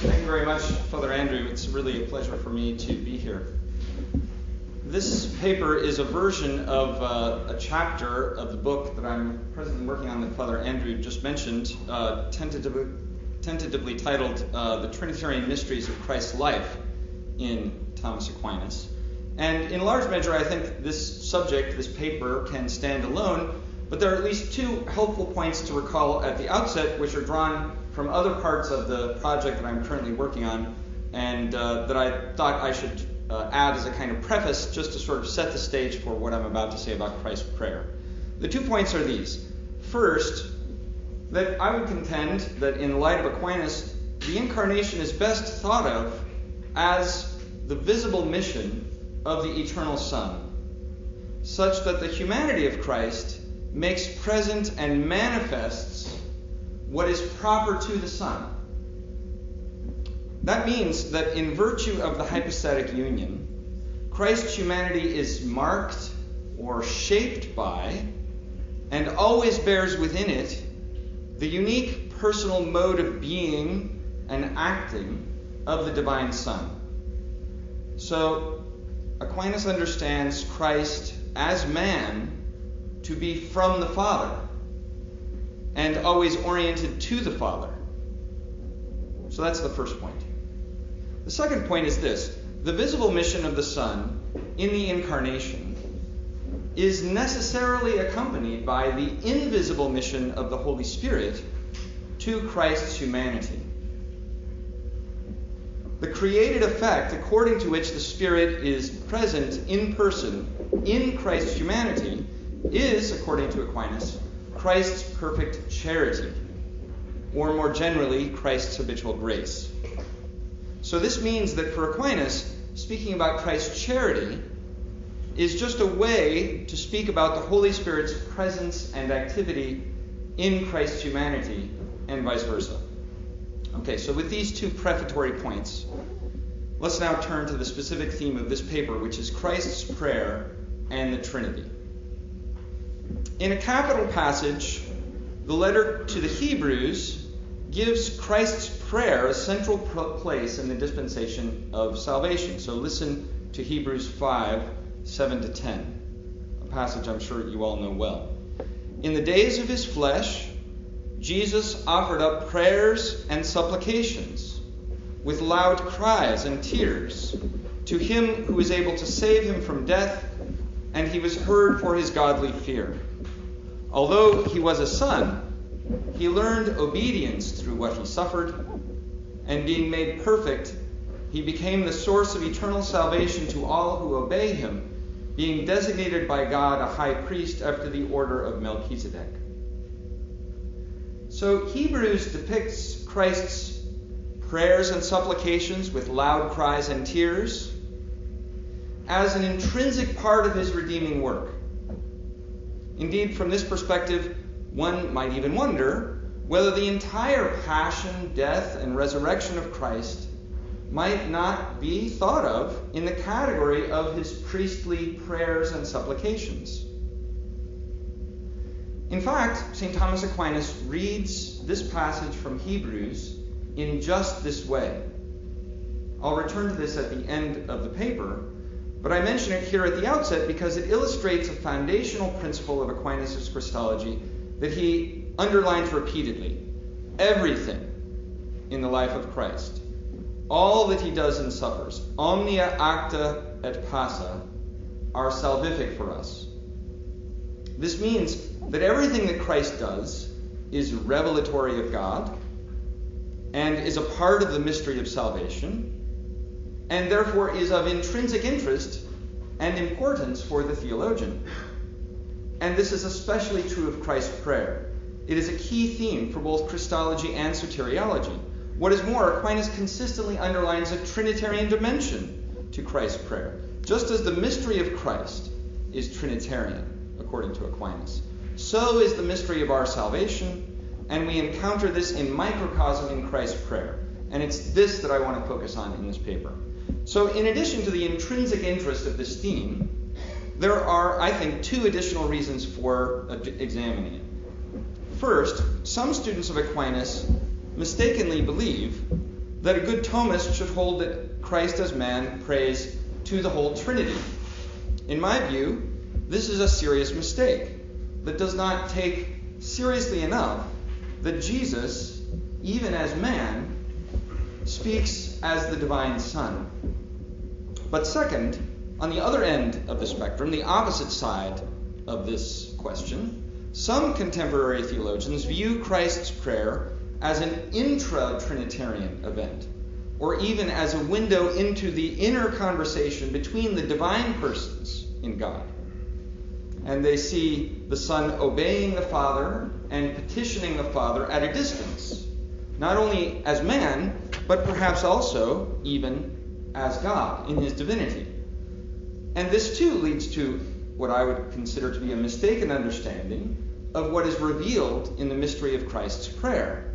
Thank you very much, Father Andrew. It's really a pleasure for me to be here. This paper is a version of a chapter of the book that I'm presently working on that Father Andrew just mentioned, tentatively titled The Trinitarian Mysteries of Christ's Life in Thomas Aquinas. And in large measure, I think this subject, this paper, can stand alone, but there are at least two helpful points to recall at the outset, which are drawn from other parts of the project that I'm currently working on, and that I thought I should add as a kind of preface just to sort of set the stage for what I'm about to say about Christ's prayer. The 2 points are these. First, that I would contend that in the light of Aquinas, the Incarnation is best thought of as the visible mission of the eternal Son, such that the humanity of Christ makes present and manifests what is proper to the Son. That means that in virtue of the hypostatic union, Christ's humanity is marked or shaped by, and always bears within it, the unique personal mode of being and acting of the divine Son. So, Aquinas understands Christ as man to be from the Father, and always oriented to the Father. So that's the first point. The second point is this. The visible mission of the Son in the Incarnation is necessarily accompanied by the invisible mission of the Holy Spirit to Christ's humanity. The created effect according to which the Spirit is present in person in Christ's humanity is, according to Aquinas, Christ's perfect charity, or more generally, Christ's habitual grace. So this means that for Aquinas, speaking about Christ's charity is just a way to speak about the Holy Spirit's presence and activity in Christ's humanity, and vice versa. Okay, so with these 2 prefatory points, let's now turn to the specific theme of this paper, which is Christ's prayer and the Trinity. In a capital passage, the letter to the Hebrews gives Christ's prayer a central place in the dispensation of salvation. So listen to Hebrews 5, 7-10, a passage I'm sure you all know well. In the days of his flesh, Jesus offered up prayers and supplications with loud cries and tears to him who is able to save him from death, and he was heard for his godly fear. Although he was a son, he learned obedience through what he suffered, and being made perfect, he became the source of eternal salvation to all who obey him, being designated by God a high priest after the order of Melchizedek. So Hebrews depicts Christ's prayers and supplications with loud cries and tears as an intrinsic part of his redeeming work. Indeed, from this perspective, one might even wonder whether the entire passion, death, and resurrection of Christ might not be thought of in the category of his priestly prayers and supplications. In fact, St. Thomas Aquinas reads this passage from Hebrews in just this way. I'll return to this at the end of the paper, but I mention it here at the outset because it illustrates a foundational principle of Aquinas' Christology that he underlines repeatedly. Everything in the life of Christ, all that he does and suffers, omnia acta et passa, are salvific for us. This means that everything that Christ does is revelatory of God and is a part of the mystery of salvation, and therefore is of intrinsic interest and importance for the theologian. And this is especially true of Christ's prayer. It is a key theme for both Christology and soteriology. What is more, Aquinas consistently underlines a Trinitarian dimension to Christ's prayer, just as the mystery of Christ is Trinitarian, according to Aquinas. So is the mystery of our salvation, and we encounter this in microcosm in Christ's prayer. And it's this that I want to focus on in this paper. So in addition to the intrinsic interest of this theme, there are, I think, 2 additional reasons for examining it. First, some students of Aquinas mistakenly believe that a good Thomist should hold that Christ as man prays to the whole Trinity. In my view, this is a serious mistake that does not take seriously enough that Jesus, even as man, speaks as the divine Son. But second, on the other end of the spectrum, the opposite side of this question, some contemporary theologians view Christ's prayer as an intra-Trinitarian event, or even as a window into the inner conversation between the divine persons in God. And they see the Son obeying the Father and petitioning the Father at a distance, not only as man, but perhaps also even as God in his divinity. And this too leads to what I would consider to be a mistaken understanding of what is revealed in the mystery of Christ's prayer.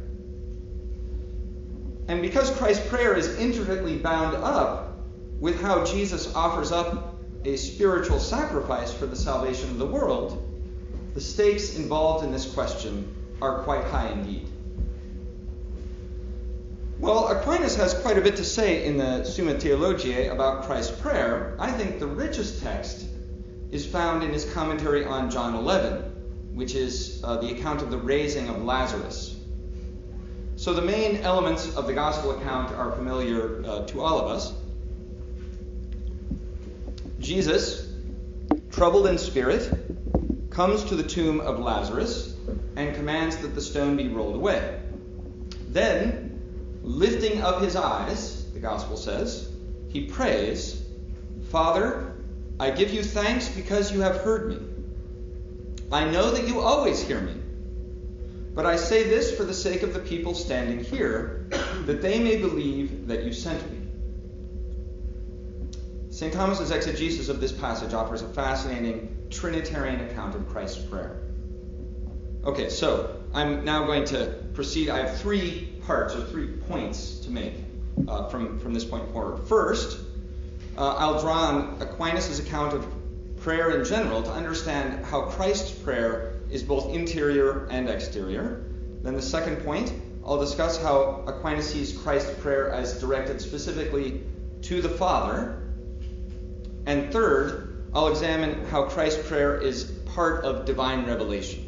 And because Christ's prayer is intricately bound up with how Jesus offers up a spiritual sacrifice for the salvation of the world, the stakes involved in this question are quite high indeed. Well, Aquinas has quite a bit to say in the Summa Theologiae about Christ's prayer. I think the richest text is found in his commentary on John 11, which is the account of the raising of Lazarus. So the main elements of the gospel account are familiar to all of us. Jesus, troubled in spirit, comes to the tomb of Lazarus and commands that the stone be rolled away. Then, lifting up his eyes, the gospel says, he prays, "Father, I give you thanks because you have heard me. I know that you always hear me. But I say this for the sake of the people standing here, that they may believe that you sent me." St. Thomas's exegesis of this passage offers a fascinating Trinitarian account of Christ's prayer. Okay, so I'm now going to proceed. I have 3 parts or 3 points to make from this point forward. First, I'll draw on Aquinas' account of prayer in general to understand how Christ's prayer is both interior and exterior. Then the second point, I'll discuss how Aquinas sees Christ's prayer as directed specifically to the Father. And third, I'll examine how Christ's prayer is part of divine revelation.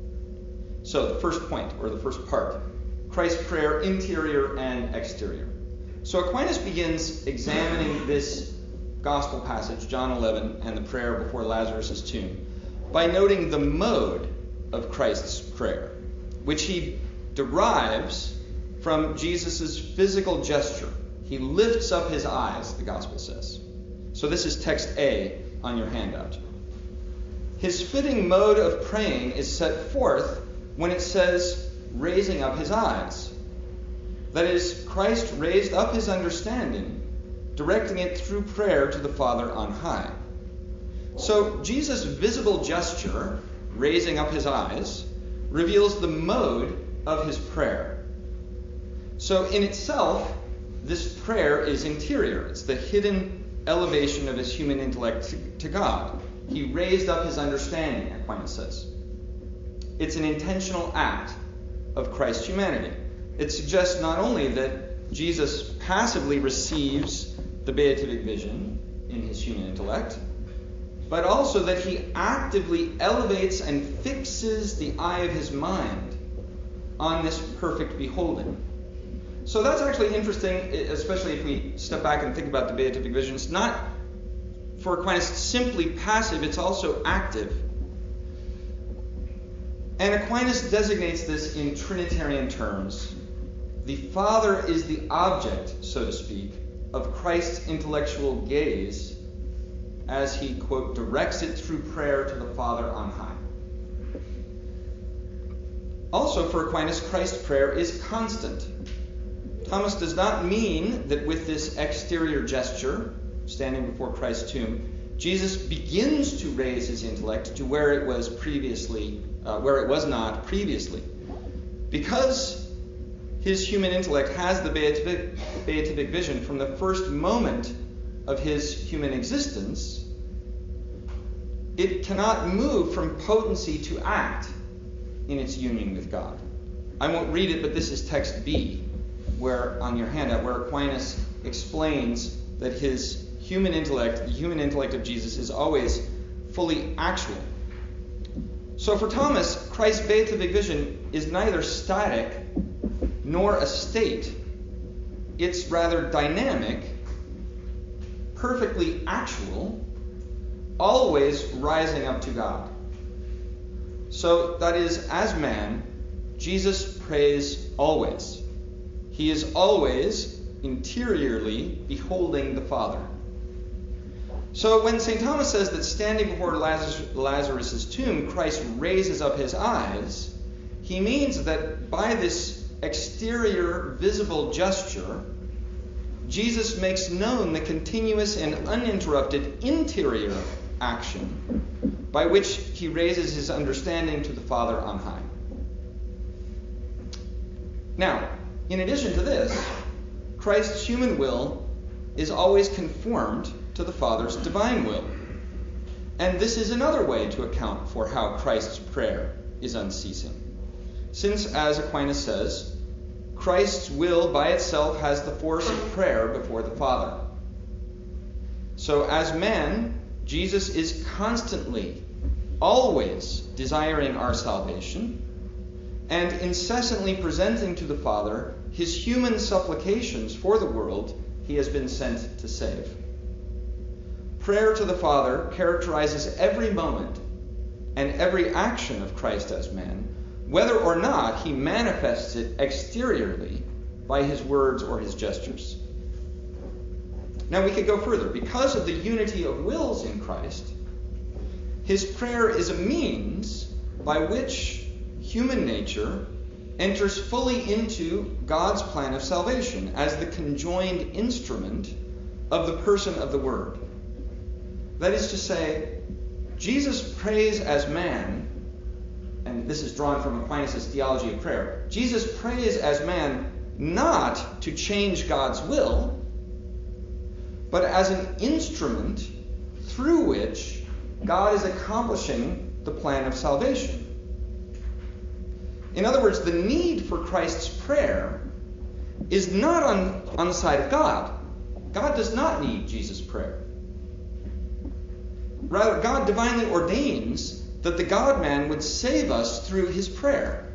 So the first point, or the first part, Christ's prayer interior and exterior. So Aquinas begins examining this gospel passage, John 11, and the prayer before Lazarus' tomb, by noting the mode of Christ's prayer, which he derives from Jesus' physical gesture. He lifts up his eyes, the gospel says. So this is text A on your handout. His fitting mode of praying is set forth when it says, raising up his eyes. That is, Christ raised up his understanding, directing it through prayer to the Father on high. So Jesus' visible gesture, raising up his eyes, reveals the mode of his prayer. So in itself, this prayer is interior. It's the hidden elevation of his human intellect to God. He raised up his understanding, Aquinas says. It's an intentional act of Christ's humanity. It suggests not only that Jesus passively receives the beatific vision in his human intellect, but also that he actively elevates and fixes the eye of his mind on this perfect beholding. So that's actually interesting, especially if we step back and think about the beatific vision. It's not, for Aquinas, simply passive, it's also active. And Aquinas designates this in Trinitarian terms. The Father is the object, so to speak, of Christ's intellectual gaze as he, quote, directs it through prayer to the Father on high. Also, for Aquinas, Christ's prayer is constant. Thomas does not mean that with this exterior gesture, standing before Christ's tomb, Jesus begins to raise his intellect to where it was not previously. Because his human intellect has the beatific vision from the first moment of his human existence, it cannot move from potency to act in its union with God. I won't read it, but this is text B. where on your handout, where Aquinas explains that his human intellect, the human intellect of Jesus, is always fully actual. So for Thomas, Christ's beatific vision is neither static nor a state. It's rather dynamic, perfectly actual, always rising up to God. So that is, as man, Jesus prays always. He is always interiorly beholding the Father. So when St. Thomas says that standing before Lazarus' tomb, Christ raises up his eyes, he means that by this exterior visible gesture, Jesus makes known the continuous and uninterrupted interior action by which he raises his understanding to the Father on high. Now, in addition to this, Christ's human will is always conformed to the Father's divine will. And this is another way to account for how Christ's prayer is unceasing. Since, as Aquinas says, Christ's will by itself has the force of prayer before the Father. So as man, Jesus is constantly, always desiring our salvation, and incessantly presenting to the Father his human supplications for the world he has been sent to save. Prayer to the Father characterizes every moment and every action of Christ as man, whether or not he manifests it exteriorly by his words or his gestures. Now we could go further. Because of the unity of wills in Christ, his prayer is a means by which human nature enters fully into God's plan of salvation as the conjoined instrument of the person of the Word. That is to say, Jesus prays as man, and this is drawn from Aquinas' theology of prayer. Jesus prays as man not to change God's will, but as an instrument through which God is accomplishing the plan of salvation. In other words, the need for Christ's prayer is not on the side of God. God does not need Jesus' prayer. Rather, God divinely ordains that the God-man would save us through his prayer.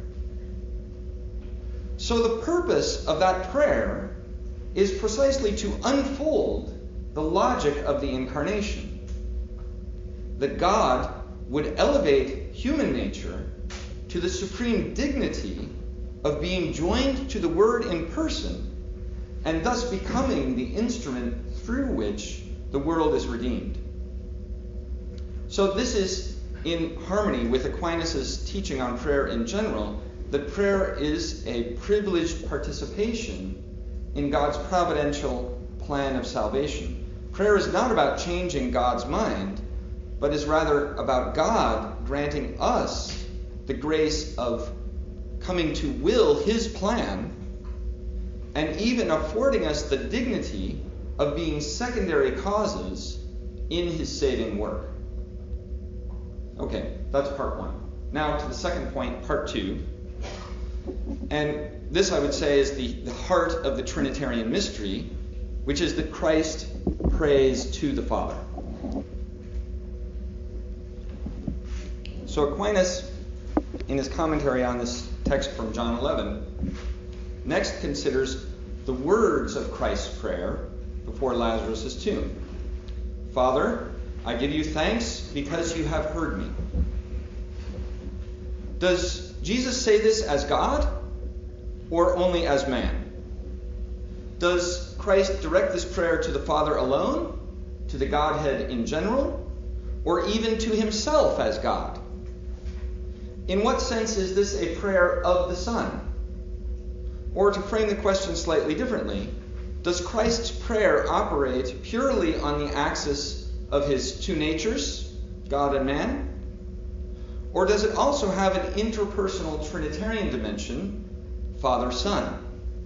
So the purpose of that prayer is precisely to unfold the logic of the incarnation. That God would elevate human nature to the supreme dignity of being joined to the Word in person, and thus becoming the instrument through which the world is redeemed. So this is in harmony with Aquinas' teaching on prayer in general, that prayer is a privileged participation in God's providential plan of salvation. Prayer is not about changing God's mind, but is rather about God granting us the grace of coming to will his plan, and even affording us the dignity of being secondary causes in his saving work. Okay, that's part one. Now to the second point, part two. And this, I would say, is the heart of the Trinitarian mystery, which is that Christ prays to the Father. So Aquinas, in his commentary on this text from John 11, next considers the words of Christ's prayer before Lazarus' tomb. Father, I give you thanks because you have heard me. Does Jesus say this as God or only as man? Does Christ direct this prayer to the Father alone, to the Godhead in general, or even to himself as God? In what sense is this a prayer of the Son? Or to frame the question slightly differently, does Christ's prayer operate purely on the axis of his two natures, God and man? Or does it also have an interpersonal Trinitarian dimension, Father-Son?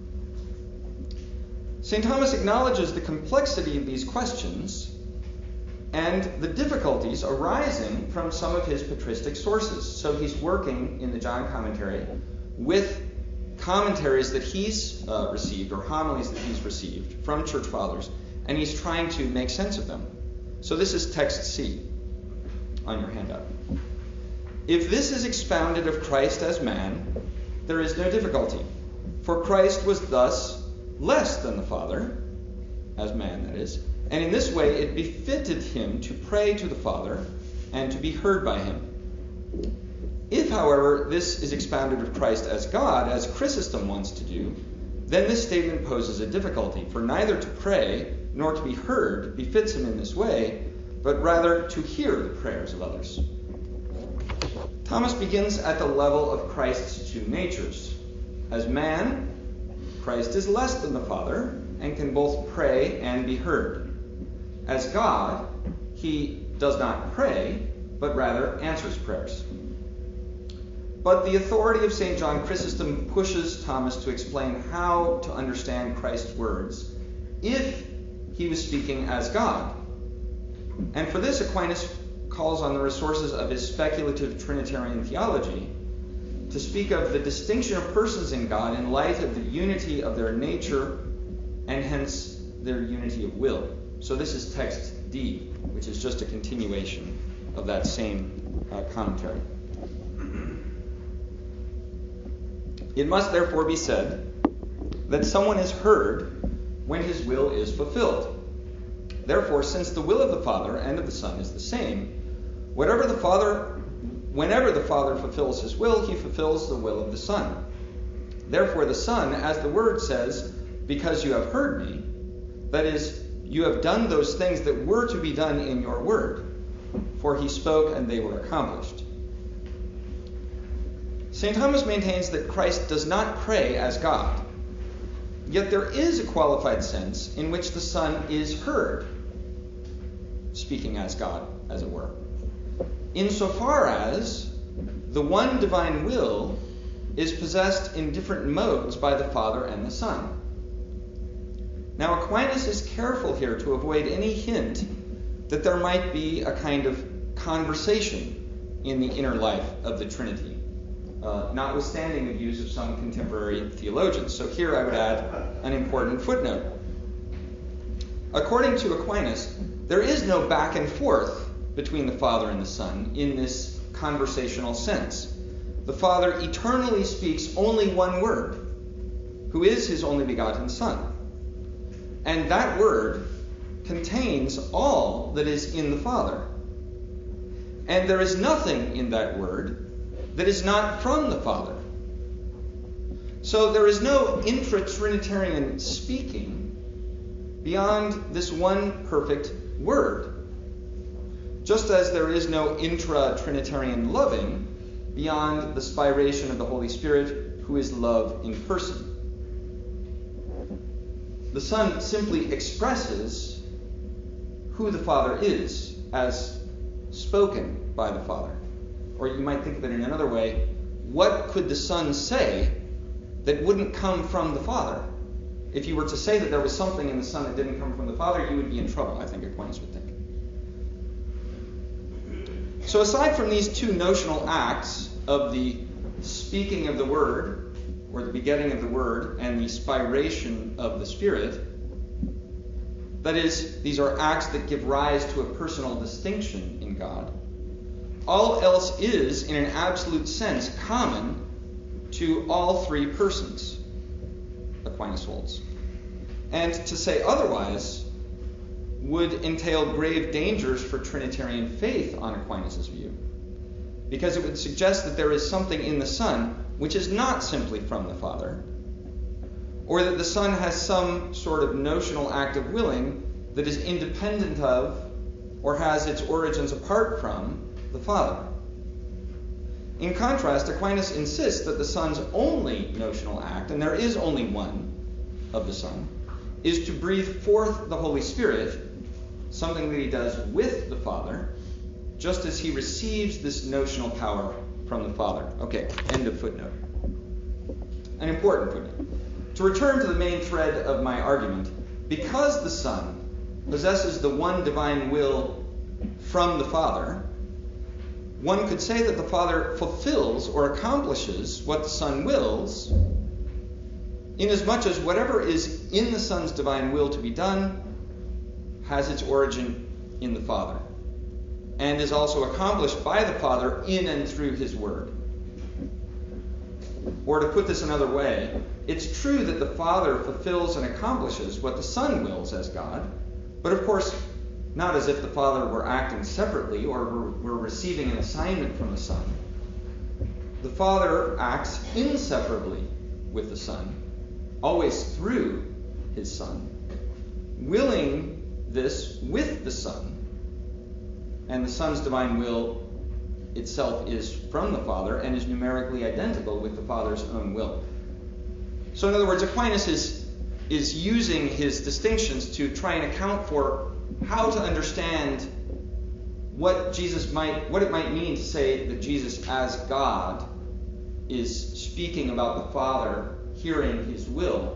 St. Thomas acknowledges the complexity of these questions and the difficulties arising from some of his patristic sources. So he's working in the John commentary with commentaries that he's received, or homilies that he's received from church fathers, and he's trying to make sense of them. So this is text C on your handout. If this is expounded of Christ as man, there is no difficulty. For Christ was thus less than the Father, as man that is, and in this way it befitted him to pray to the Father and to be heard by him. If, however, this is expounded of Christ as God, as Chrysostom wants to do, then this statement poses a difficulty, for neither to pray nor to be heard befits him in this way, but rather to hear the prayers of others. Thomas begins at the level of Christ's two natures. As man, Christ is less than the Father and can both pray and be heard. As God, he does not pray, but rather answers prayers. But the authority of St. John Chrysostom pushes Thomas to explain how to understand Christ's words if he was speaking as God. And for this, Aquinas calls on the resources of his speculative Trinitarian theology to speak of the distinction of persons in God in light of the unity of their nature and hence their unity of will. So this is text D, which is just a continuation of that same commentary. It must therefore be said that someone is heard when his will is fulfilled. Therefore, since the will of the Father and of the Son is the same, whenever the Father fulfills his will, he fulfills the will of the Son. Therefore, the Son, as the Word says, because you have heard me, that is, you have done those things that were to be done in your word, for he spoke and they were accomplished. St. Thomas maintains that Christ does not pray as God, yet there is a qualified sense in which the Son is heard, speaking as God, as it were, insofar as the one divine will is possessed in different modes by the Father and the Son. Now, Aquinas is careful here to avoid any hint that there might be a kind of conversation in the inner life of the Trinity, notwithstanding the views of some contemporary theologians. So here I would add an important footnote. According to Aquinas, there is no back and forth between the Father and the Son in this conversational sense. The Father eternally speaks only one word, who is his only begotten Son. And that word contains all that is in the Father. And there is nothing in that word that is not from the Father. So there is no intra-Trinitarian speaking beyond this one perfect word. Just as there is no intra-Trinitarian loving beyond the spiration of the Holy Spirit, who is love in person. The Son simply expresses who the Father is as spoken by the Father. Or you might think of it in another way, what could the Son say that wouldn't come from the Father? If you were to say that there was something in the Son that didn't come from the Father, you would be in trouble, I think Aquinas would think. So aside from these two notional acts of the speaking of the Word, or the begetting of the Word, and the spiration of the Spirit, that is, these are acts that give rise to a personal distinction in God, all else is, in an absolute sense, common to all three persons, Aquinas holds. And to say otherwise would entail grave dangers for Trinitarian faith on Aquinas' view, because it would suggest that there is something in the Son which is not simply from the Father, or that the Son has some sort of notional act of willing that is independent of or has its origins apart from the Father. In contrast, Aquinas insists that the Son's only notional act, and there is only one of the Son, is to breathe forth the Holy Spirit, something that he does with the Father, just as he receives this notional power from the Father. Okay, end of footnote. An important footnote. To return to the main thread of my argument, because the Son possesses the one divine will from the Father, one could say that the Father fulfills or accomplishes what the Son wills inasmuch as whatever is in the Son's divine will to be done has its origin in the Father, and is also accomplished by the Father in and through his Word. Or to put this another way, it's true that the Father fulfills and accomplishes what the Son wills as God, but of course, not as if the Father were acting separately or were receiving an assignment from the Son. The Father acts inseparably with the Son, always through his Son, willing this with the Son, and the Son's divine will itself is from the Father and is numerically identical with the Father's own will. So in other words, Aquinas is using his distinctions to try and account for how to understand what it might mean to say that Jesus as God is speaking about the Father hearing his will,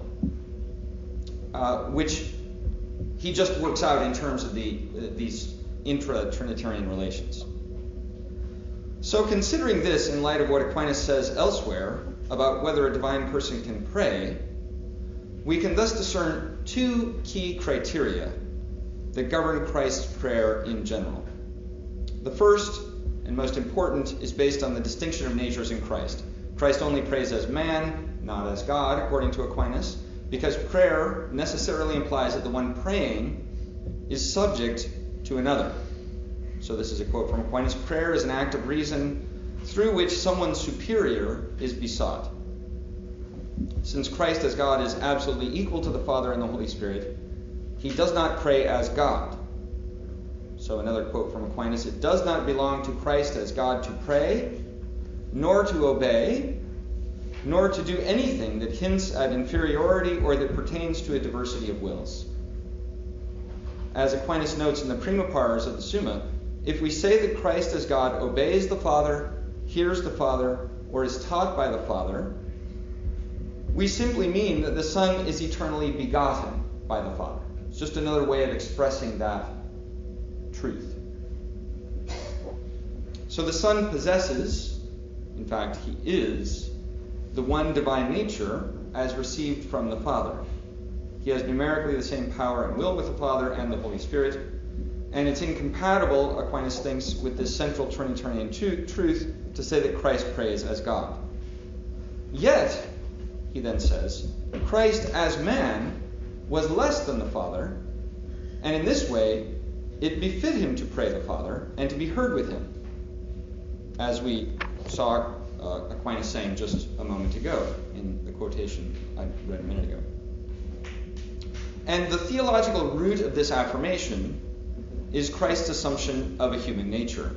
which he just works out in terms of these intra-Trinitarian relations. So considering this in light of what Aquinas says elsewhere about whether a divine person can pray, we can thus discern two key criteria that govern Christ's prayer in general. The first and most important is based on the distinction of natures in Christ. Christ only prays as man, not as God, according to Aquinas, because prayer necessarily implies that the one praying is subject to another. So this is a quote from Aquinas: "Prayer is an act of reason through which someone superior is besought." Since Christ as God is absolutely equal to the Father and the Holy Spirit, he does not pray as God. So another quote from Aquinas: "It does not belong to Christ as God to pray, nor to obey, nor to do anything that hints at inferiority or that pertains to a diversity of wills." As Aquinas notes in the Prima Pars of the Summa, if we say that Christ as God obeys the Father, hears the Father, or is taught by the Father, we simply mean that the Son is eternally begotten by the Father. It's just another way of expressing that truth. So the Son possesses, in fact, he is, the one divine nature as received from the Father. He has numerically the same power and will with the Father and the Holy Spirit, and it's incompatible, Aquinas thinks, with this central Trinitarian truth to say that Christ prays as God. Yet, he then says, Christ as man was less than the Father, and in this way, it befit him to pray the Father and to be heard with him, as we saw Aquinas saying just a moment ago in the quotation I read a minute ago. And the theological root of this affirmation is Christ's assumption of a human nature.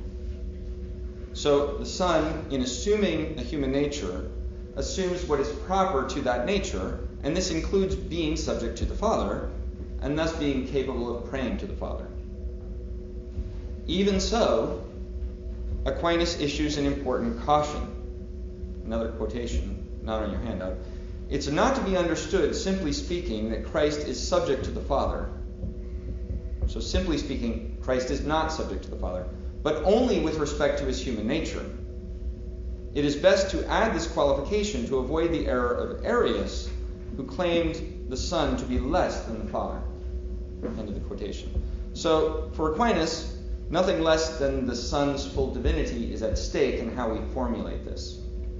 So the Son, in assuming a human nature, assumes what is proper to that nature, and this includes being subject to the Father, and thus being capable of praying to the Father. Even so, Aquinas issues an important caution. Another quotation, not on your handout. "It's not to be understood, simply speaking, that Christ is subject to the Father." So simply speaking, Christ is not subject to the Father, but only with respect to his human nature. It is best to add this qualification to avoid the error of Arius, who claimed the Son to be less than the Father. End of the quotation. So for Aquinas, nothing less than the Son's full divinity is at stake in how we formulate this.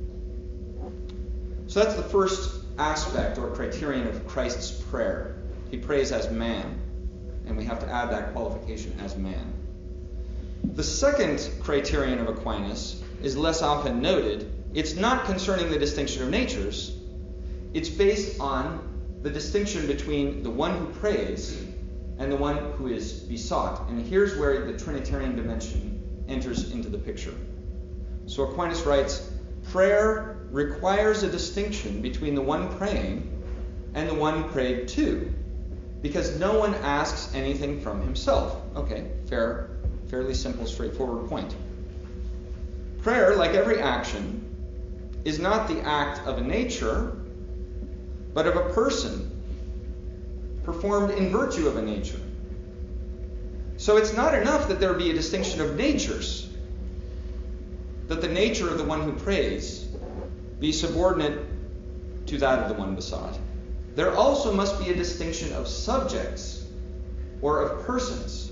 So that's the first aspect or criterion of Christ's prayer. He prays as man, and we have to add that qualification as man. The second criterion of Aquinas is less often noted. It's not concerning the distinction of natures. It's based on the distinction between the one who prays and the one who is besought. And here's where the Trinitarian dimension enters into the picture. So Aquinas writes, "Prayer requires a distinction between the one praying and the one prayed to, because no one asks anything from himself." Okay, fairly simple, straightforward point. Prayer, like every action, is not the act of a nature, but of a person, performed in virtue of a nature. So it's not enough that there be a distinction of natures, that the nature of the one who prays be subordinate to to that of the one besought, there also must be a distinction of subjects or of persons.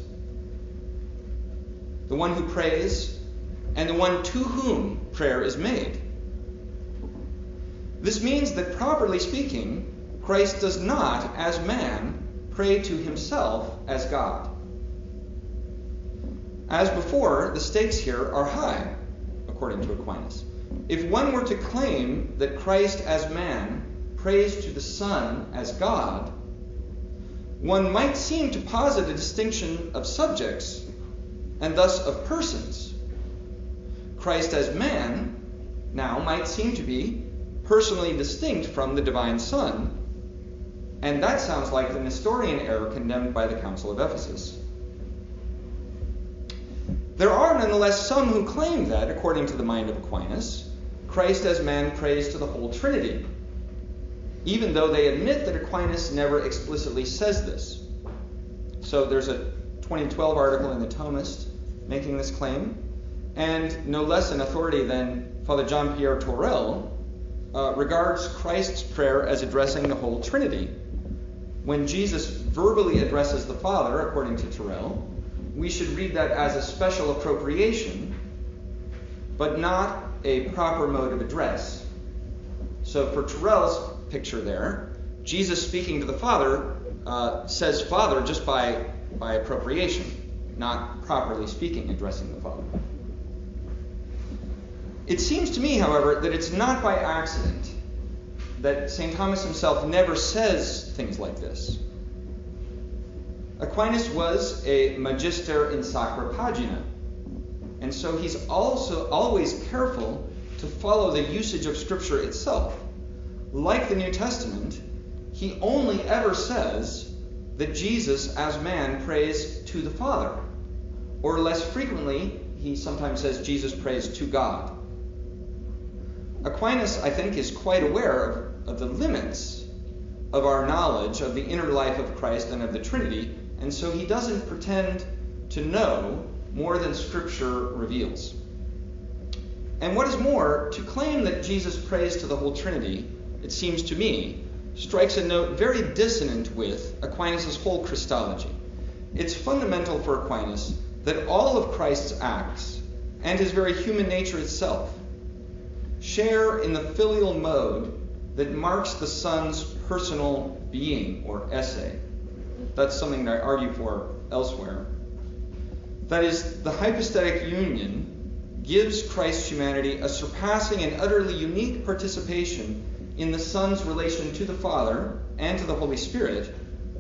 The one who prays and the one to whom prayer is made. This means that, properly speaking, Christ does not, as man, pray to himself as God. As before, the stakes here are high, according to Aquinas. If one were to claim that Christ as man prays to the Son as God, one might seem to posit a distinction of subjects and thus of persons. Christ as man now might seem to be personally distinct from the divine Son, and that sounds like the Nestorian error condemned by the Council of Ephesus. There are nonetheless some who claim that, according to the mind of Aquinas, Christ as man prays to the whole Trinity, even though they admit that Aquinas never explicitly says this. So there's a 2012 article in the Thomist making this claim, and no less an authority than Father Jean-Pierre Torel regards Christ's prayer as addressing the whole Trinity. When Jesus verbally addresses the Father, according to Torel, we should read that as a special appropriation, but not a proper mode of address. So for Torel's picture there, Jesus speaking to the Father says Father just by appropriation, not properly speaking, addressing the Father. It seems to me, however, that it's not by accident that St. Thomas himself never says things like this. Aquinas was a magister in sacra pagina, and so he's also always careful to follow the usage of Scripture itself. Like the New Testament, he only ever says that Jesus as man prays to the Father, or less frequently, he sometimes says Jesus prays to God. Aquinas, I think, is quite aware of the limits of our knowledge of the inner life of Christ and of the Trinity, and so he doesn't pretend to know more than Scripture reveals. And what is more, to claim that Jesus prays to the whole Trinity, it seems to me, strikes a note very dissonant with Aquinas' whole Christology. It's fundamental for Aquinas that all of Christ's acts, and his very human nature itself, share in the filial mode that marks the Son's personal being or esse. That's something that I argue for elsewhere. That is, the hypostatic union gives Christ's humanity a surpassing and utterly unique participation in the Son's relation to the Father and to the Holy Spirit.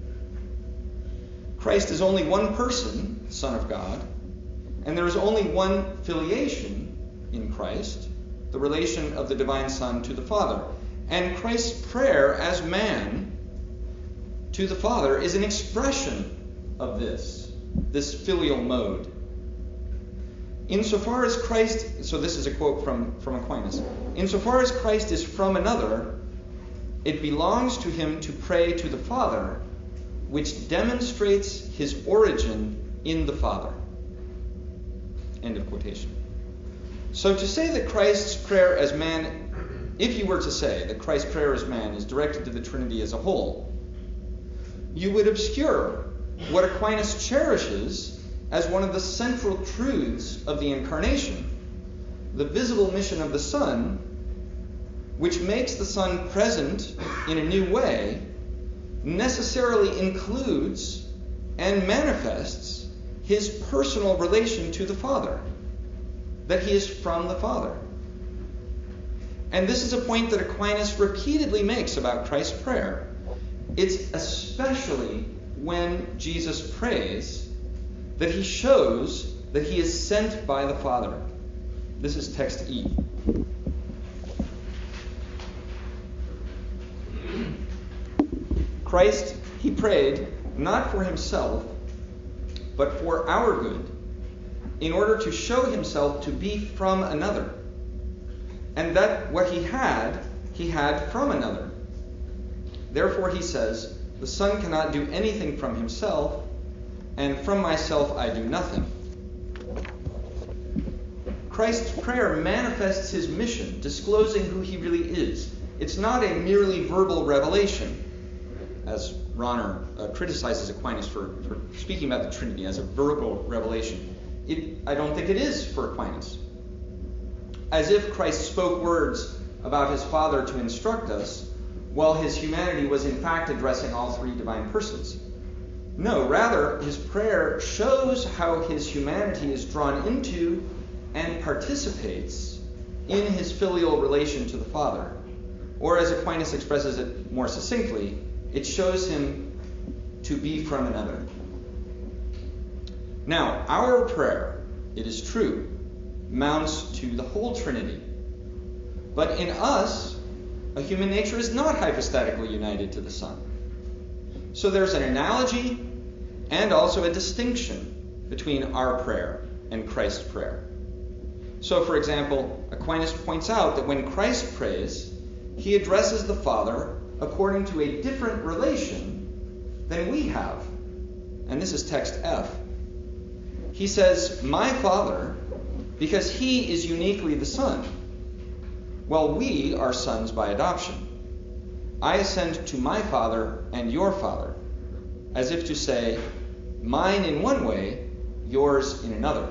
Christ is only one person, Son of God, and there is only one filiation in Christ, the relation of the divine Son to the Father. And Christ's prayer as man to the Father is an expression of this filial mode. Insofar as Christ, so this is a quote from Aquinas, insofar as Christ is from another, it belongs to him to pray to the Father, which demonstrates his origin in the Father. End of quotation. So to say that Christ's prayer as man, if you were to say that Christ's prayer as man is directed to the Trinity as a whole, you would obscure what Aquinas cherishes as one of the central truths of the Incarnation, the visible mission of the Son, which makes the Son present in a new way, necessarily includes and manifests his personal relation to the Father, that he is from the Father. And this is a point that Aquinas repeatedly makes about Christ's prayer. It's especially when Jesus prays that he shows that he is sent by the Father. This is text E. Christ, he prayed not for himself, but for our good, in order to show himself to be from another, and that what he had from another. Therefore, he says, the Son cannot do anything from himself, and from myself I do nothing. Christ's prayer manifests his mission, disclosing who he really is. it's not a merely verbal revelation, as Rahner criticizes Aquinas for speaking about the Trinity as a verbal revelation. I don't think it is for Aquinas. As if Christ spoke words about his Father to instruct us, while his humanity was in fact addressing all three divine persons. No, rather, his prayer shows how his humanity is drawn into and participates in his filial relation to the Father. Or as Aquinas expresses it more succinctly, it shows him to be from another. Now, our prayer, it is true, mounts to the whole Trinity. But in us, a human nature is not hypostatically united to the Son. So there's an analogy and also a distinction between our prayer and Christ's prayer. So, for example, Aquinas points out that when Christ prays, he addresses the Father according to a different relation than we have. And this is text F. He says, "My Father," because he is uniquely the Son, while we are sons by adoption. "I ascend to my Father and your Father," as if to say, mine in one way, yours in another.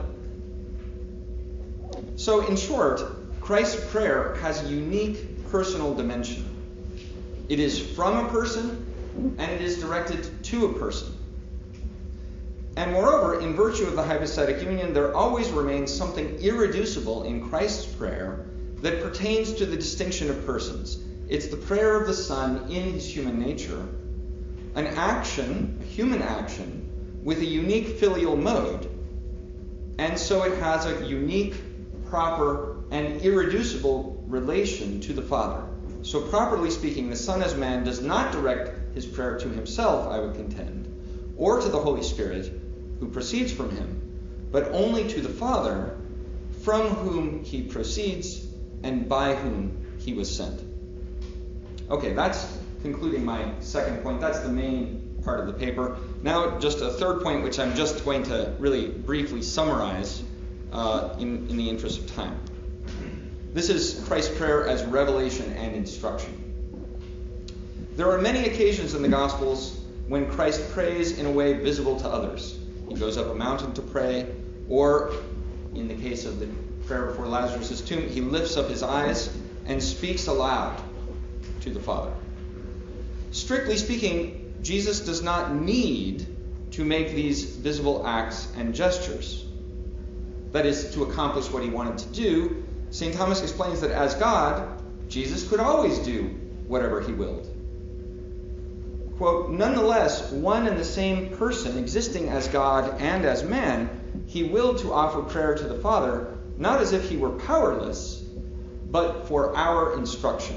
So, in short, Christ's prayer has a unique personal dimension. It is from a person, and it is directed to a person. And moreover, in virtue of the hypostatic union, there always remains something irreducible in Christ's prayer that pertains to the distinction of persons. It's the prayer of the Son in his human nature, an action, a human action, with a unique filial mode, and so it has a unique, proper, and irreducible relation to the Father. So properly speaking, the Son as man does not direct his prayer to himself, I would contend, or to the Holy Spirit, who proceeds from him, but only to the Father, from whom he proceeds and by whom he was sent. Okay, that's concluding my second point. That's the main part of the paper. Now, just a third point, which I'm just going to really briefly summarize in the interest of time. This is Christ's prayer as revelation and instruction. There are many occasions in the Gospels when Christ prays in a way visible to others. He goes up a mountain to pray, or in the case of the prayer before Lazarus' tomb, he lifts up his eyes and speaks aloud to the Father. Strictly speaking, Jesus does not need to make these visible acts and gestures. That is, to accomplish what he wanted to do. St. Thomas explains that as God, Jesus could always do whatever he willed. Quote, "Nonetheless, one and the same person, existing as God and as man, he willed to offer prayer to the Father, not as if he were powerless, but for our instruction."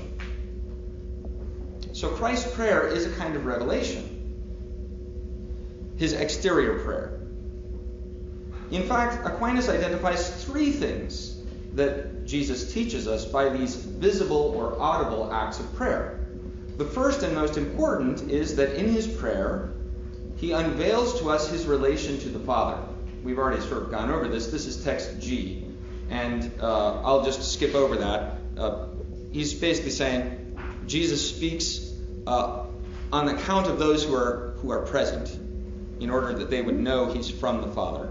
So Christ's prayer is a kind of revelation, his exterior prayer. In fact, Aquinas identifies three things that Jesus teaches us by these visible or audible acts of prayer. The first and most important is that in his prayer, he unveils to us his relation to the Father. We've already sort of gone over this. This is text G, and I'll just skip over that. He's basically saying Jesus speaks on account of those who are present, in order that they would know he's from the Father.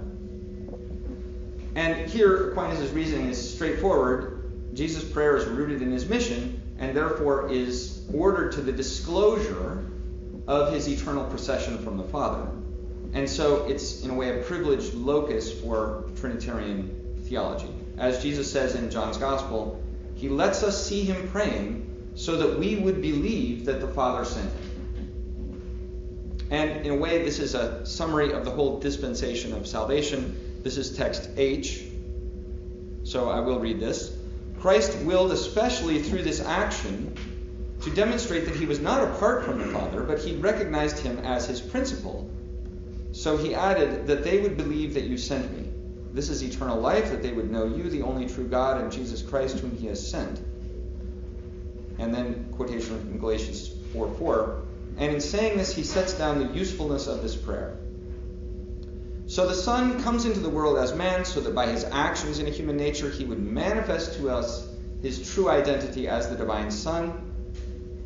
And here, Aquinas' reasoning is straightforward. Jesus' prayer is rooted in his mission, and therefore is ordered to the disclosure of his eternal procession from the Father. And so it's, in a way, a privileged locus for Trinitarian theology. As Jesus says in John's Gospel, he lets us see him praying so that we would believe that the Father sent him. And in a way, this is a summary of the whole dispensation of salvation. This is text H, so I will read this. Christ willed especially through this action to demonstrate that he was not apart from the Father, but he recognized him as his principle. So he added that they would believe that you sent me. This is eternal life, that they would know you, the only true God, and Jesus Christ, whom he has sent. And then quotation from Galatians 4:4. And in saying this, he sets down the usefulness of this prayer. So the Son comes into the world as man, so that by his actions in a human nature, he would manifest to us his true identity as the divine Son,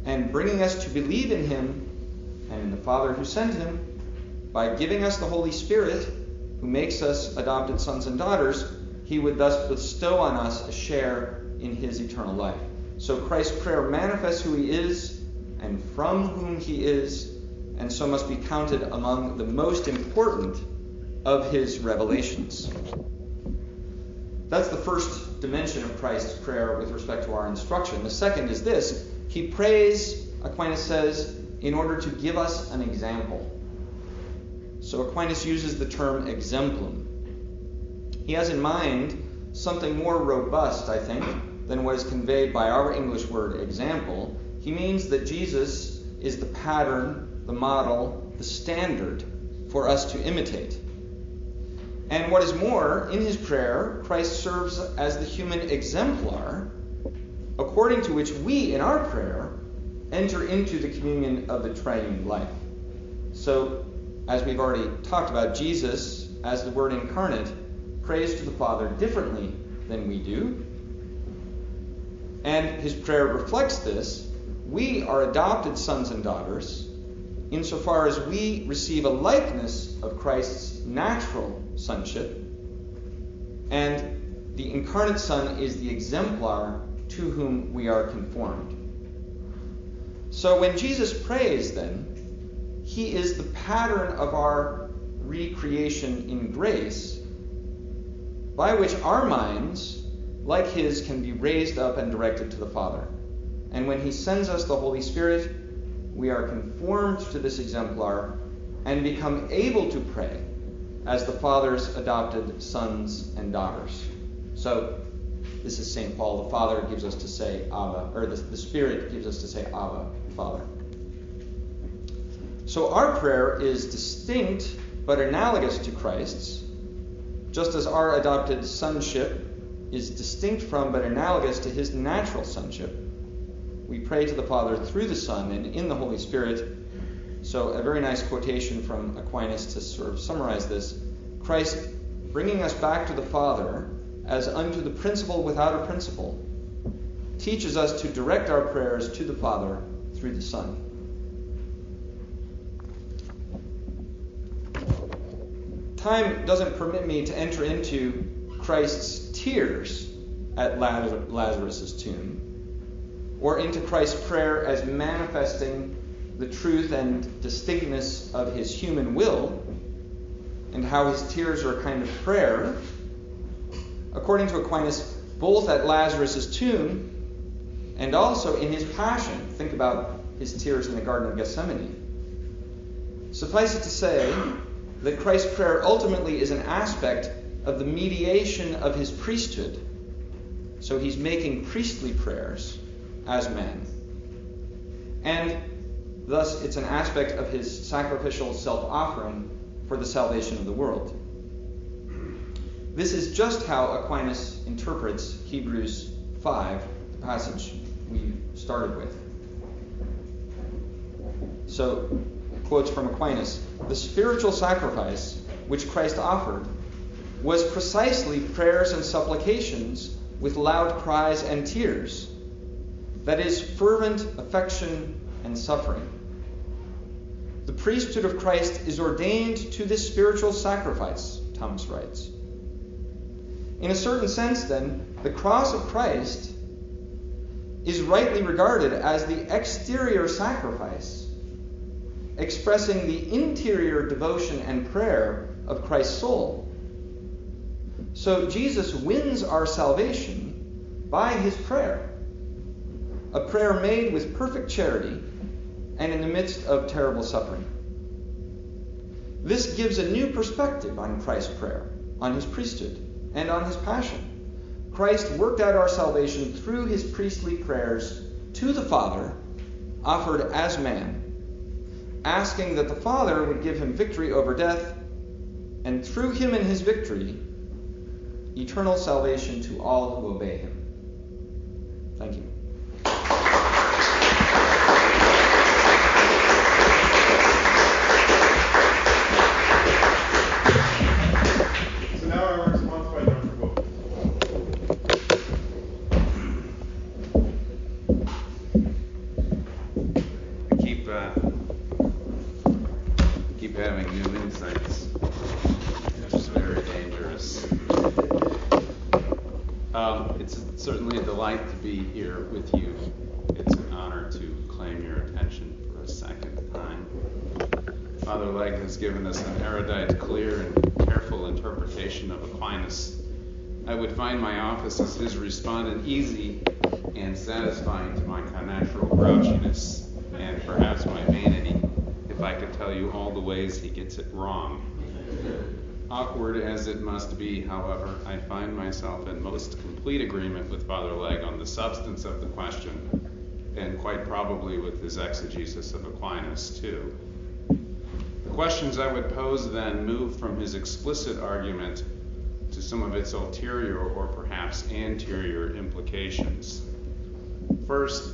and bringing us to believe in him and in the Father who sent him, by giving us the Holy Spirit, who makes us adopted sons and daughters, he would thus bestow on us a share in his eternal life. So Christ's prayer manifests who he is and from whom he is, and so must be counted among the most important of his revelations. That's the first dimension of Christ's prayer with respect to our instruction. The second is this: he prays, Aquinas says, in order to give us an example. So Aquinas uses the term exemplum. He has in mind something more robust, I think, than what is conveyed by our English word example. He means that Jesus is the pattern, the model, the standard for us to imitate. And what is more, in his prayer, Christ serves as the human exemplar, according to which we, in our prayer, enter into the communion of the triune life. So, as we've already talked about, Jesus, as the Word incarnate, prays to the Father differently than we do. And his prayer reflects this. We are adopted sons and daughters insofar as we receive a likeness of Christ's natural sonship, and the incarnate Son is the exemplar to whom we are conformed. So when Jesus prays, then, he is the pattern of our recreation in grace, by which our minds, like his, can be raised up and directed to the Father. And when he sends us the Holy Spirit, we are conformed to this exemplar and become able to pray as the Father's adopted sons and daughters. So, this is St. Paul. The Father gives us to say Abba, or the Spirit gives us to say Abba, Father. So our prayer is distinct but analogous to Christ's, just as our adopted sonship is distinct from but analogous to his natural sonship. We pray to the Father through the Son and in the Holy Spirit. So a very nice quotation from Aquinas to sort of summarize this: Christ bringing us back to the Father as unto the principle without a principle teaches us to direct our prayers to the Father through the Son. Time doesn't permit me to enter into Christ's tears at Lazarus' tomb, or into Christ's prayer as manifesting the truth and distinctness of his human will, and how his tears are a kind of prayer. According to Aquinas, both at Lazarus' tomb and also in his passion. Think about his tears in the Garden of Gethsemane. Suffice it to say that Christ's prayer ultimately is an aspect of the mediation of his priesthood. So he's making priestly prayers as man. And thus it's an aspect of his sacrificial self-offering for the salvation of the world. This is just how Aquinas interprets Hebrews 5, the passage we started with. So, quotes from Aquinas: the spiritual sacrifice which Christ offered was precisely prayers and supplications with loud cries and tears. That is, fervent affection and suffering. The priesthood of Christ is ordained to this spiritual sacrifice, Thomas writes. In a certain sense, then, the cross of Christ is rightly regarded as the exterior sacrifice, expressing the interior devotion and prayer of Christ's soul. So Jesus wins our salvation by his prayer, a prayer made with perfect charity and in the midst of terrible suffering. This gives a new perspective on Christ's prayer, on his priesthood, and on his passion. Christ worked out our salvation through his priestly prayers to the Father, offered as man, asking that the Father would give him victory over death, and through him and his victory, eternal salvation to all who obey him. Thank you. new insights, which is very dangerous. It's certainly a delight to be here with you. It's an honor to claim your attention for a second time. Father Legg has given us an erudite, clear, and careful interpretation of Aquinas. I would find my office as his respondent easy and satisfying to my connatural grouchiness and perhaps my vanity if I could tell you all the ways he gets it wrong. Awkward as it must be, however, I find myself in most complete agreement with Father Legg on the substance of the question, and quite probably with his exegesis of Aquinas, too. The questions I would pose then move from his explicit argument to some of its ulterior or perhaps anterior implications. First,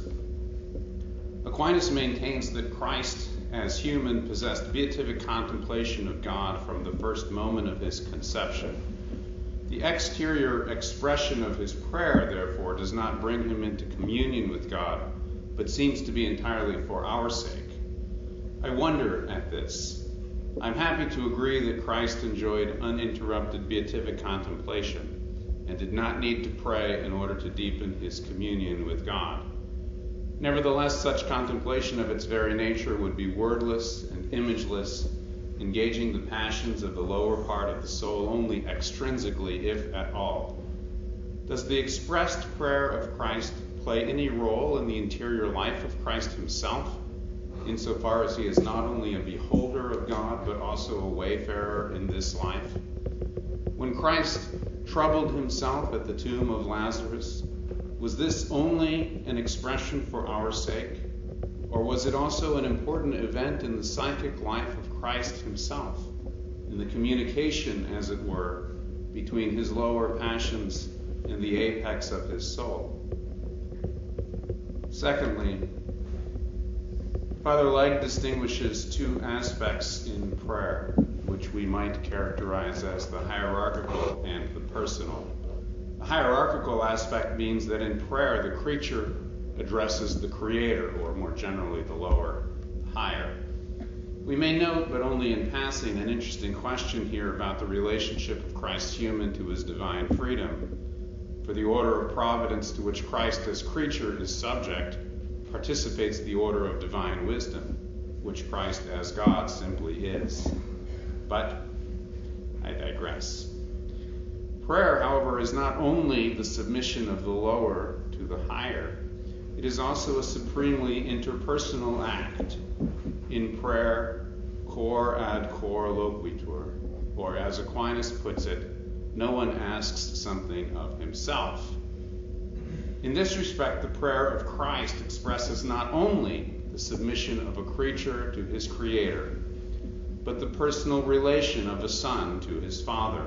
Aquinas maintains that Christ, as human, possessed beatific contemplation of God from the first moment of his conception. The exterior expression of his prayer, therefore, does not bring him into communion with God, but seems to be entirely for our sake. I wonder at this. I'm happy to agree that Christ enjoyed uninterrupted beatific contemplation and did not need to pray in order to deepen his communion with God. Nevertheless, such contemplation of its very nature would be wordless and imageless, engaging the passions of the lower part of the soul only extrinsically, if at all. Does the expressed prayer of Christ play any role in the interior life of Christ himself, insofar as he is not only a beholder of God, but also a wayfarer in this life? When Christ troubled himself at the tomb of Lazarus, was this only an expression for our sake, or was it also an important event in the psychic life of Christ himself, in the communication, as it were, between his lower passions and the apex of his soul? Secondly, Father Legg distinguishes two aspects in prayer, which we might characterize as the hierarchical and the personal. The hierarchical aspect means that in prayer, the creature addresses the Creator, or more generally, the lower, the higher. We may note, but only in passing, an interesting question here about the relationship of Christ's human to his divine freedom. For the order of providence to which Christ as creature is subject participates the order of divine wisdom, which Christ as God simply is. But I digress. Prayer, however, is not only the submission of the lower to the higher, it is also a supremely interpersonal act. In prayer, cor ad cor loquitur, or as Aquinas puts it, no one asks something of himself. In this respect, the prayer of Christ expresses not only the submission of a creature to his Creator, but the personal relation of a son to his Father.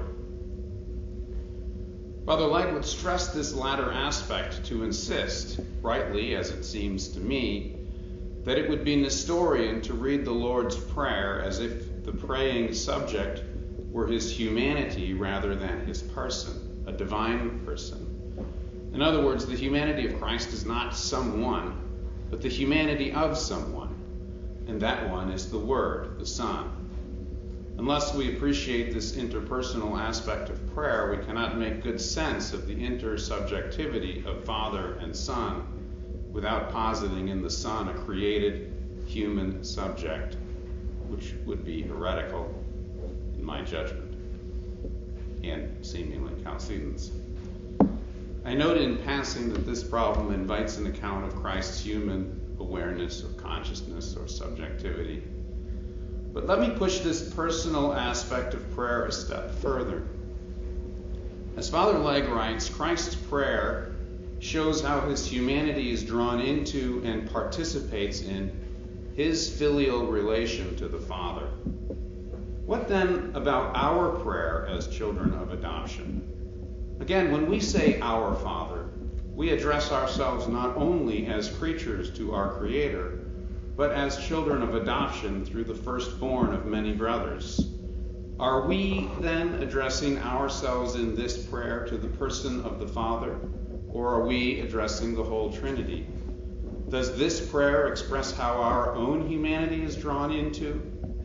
Father Legg would stress this latter aspect to insist, rightly as it seems to me, that it would be Nestorian to read the Lord's Prayer as if the praying subject were his humanity rather than his person, a divine person. In other words, the humanity of Christ is not someone, but the humanity of someone, and that one is the Word, the Son. Unless we appreciate this interpersonal aspect of prayer, we cannot make good sense of the intersubjectivity of Father and Son without positing in the Son a created human subject, which would be heretical in my judgment, and seemingly Chalcedon's. I noted in passing that this problem invites an account of Christ's human awareness or consciousness or subjectivity. But let me push this personal aspect of prayer a step further. As Father Legg writes, Christ's prayer shows how his humanity is drawn into and participates in his filial relation to the Father. What then about our prayer as children of adoption? Again, when we say our Father, we address ourselves not only as creatures to our Creator, but as children of adoption through the firstborn of many brothers. Are we then addressing ourselves in this prayer to the person of the Father, or are we addressing the whole Trinity? Does this prayer express how our own humanity is drawn into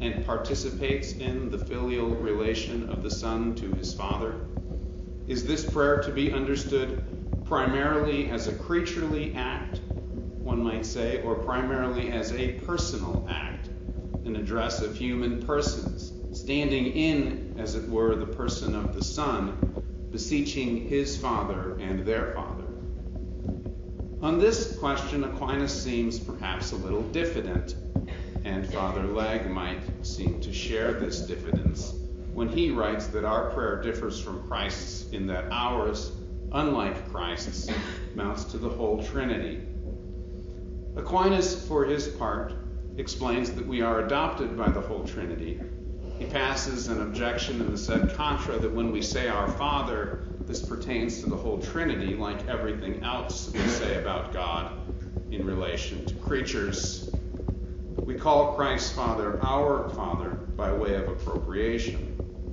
and participates in the filial relation of the Son to his Father? Is this prayer to be understood primarily as a creaturely act, one might say, or primarily as a personal act, an address of human persons, standing in, as it were, the person of the Son, beseeching his Father and their Father? On this question, Aquinas seems perhaps a little diffident, and Father Legge might seem to share this diffidence when he writes that our prayer differs from Christ's in that ours, unlike Christ's, amounts to the whole Trinity. Aquinas, for his part, explains that we are adopted by the whole Trinity. He passes an objection in the sed contra that when we say our Father, this pertains to the whole Trinity, like everything else we say about God in relation to creatures. We call Christ's Father our Father by way of appropriation.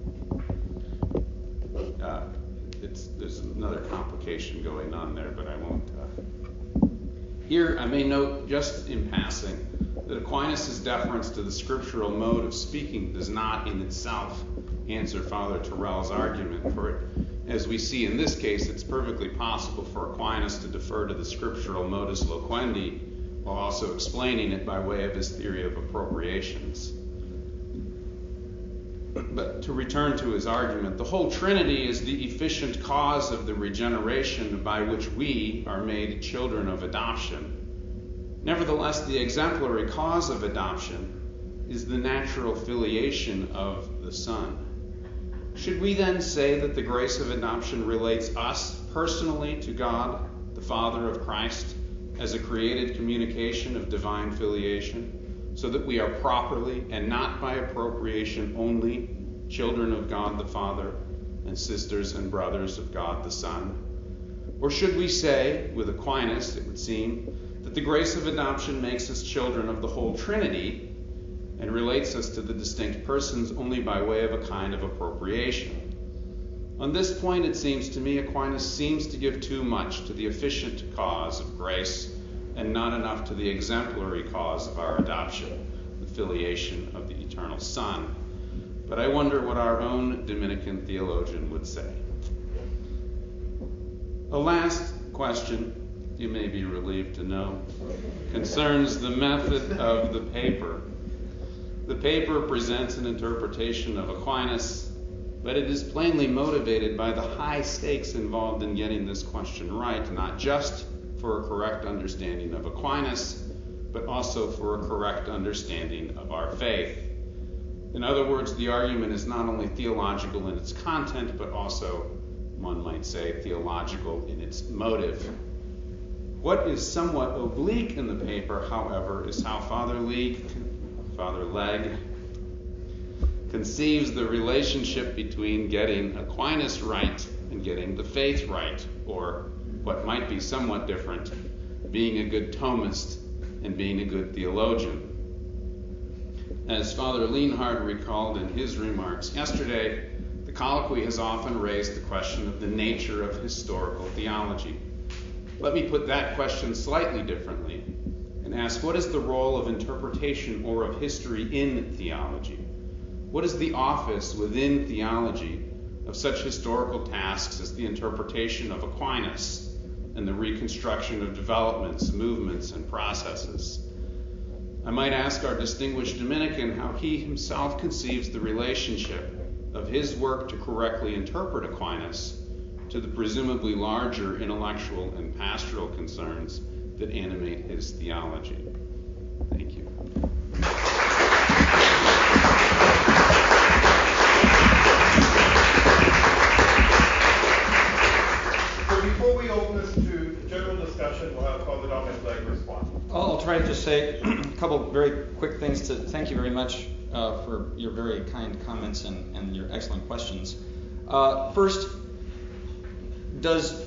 There's another complication going on there, but I won't. Here, I may note just in passing that Aquinas' deference to the scriptural mode of speaking does not in itself answer Father Terrell's argument. For as we see in this case, it's perfectly possible for Aquinas to defer to the scriptural modus loquendi while also explaining it by way of his theory of appropriations. But to return to his argument, the whole Trinity is the efficient cause of the regeneration by which we are made children of adoption. Nevertheless, the exemplary cause of adoption is the natural filiation of the Son. Should we then say that the grace of adoption relates us personally to God, the Father of Christ, as a created communication of divine filiation, so that we are properly and not by appropriation only children of God the Father and sisters and brothers of God the Son? Or should we say, with Aquinas it would seem, that the grace of adoption makes us children of the whole Trinity and relates us to the distinct persons only by way of a kind of appropriation? On this point, it seems to me, Aquinas seems to give too much to the efficient cause of grace and not enough to the exemplary cause of our adoption, the filiation of the eternal Son. But I wonder what our own Dominican theologian would say. A last question, you may be relieved to know, concerns the method of the paper. The paper presents an interpretation of Aquinas, but it is plainly motivated by the high stakes involved in getting this question right, not just for a correct understanding of Aquinas, but also for a correct understanding of our faith. In other words, the argument is not only theological in its content, but also, one might say, theological in its motive. What is somewhat oblique in the paper, however, is how Father Legge conceives the relationship between getting Aquinas right and getting the faith right, or what might be somewhat different, being a good Thomist and being a good theologian. As Father Lienhard recalled in his remarks yesterday, the colloquy has often raised the question of the nature of historical theology. Let me put that question slightly differently and ask, what is the role of interpretation or of history in theology? What is the office within theology of such historical tasks as the interpretation of Aquinas and the reconstruction of developments, movements, and processes? I might ask our distinguished Dominican how he himself conceives the relationship of his work to correctly interpret Aquinas to the presumably larger intellectual and pastoral concerns that animate his theology. Thank you. Before we open this to general discussion, we'll have Father Dominic Legge respond. I'll try to just say a couple very quick things to thank you very much for your very kind comments and your excellent questions. First, does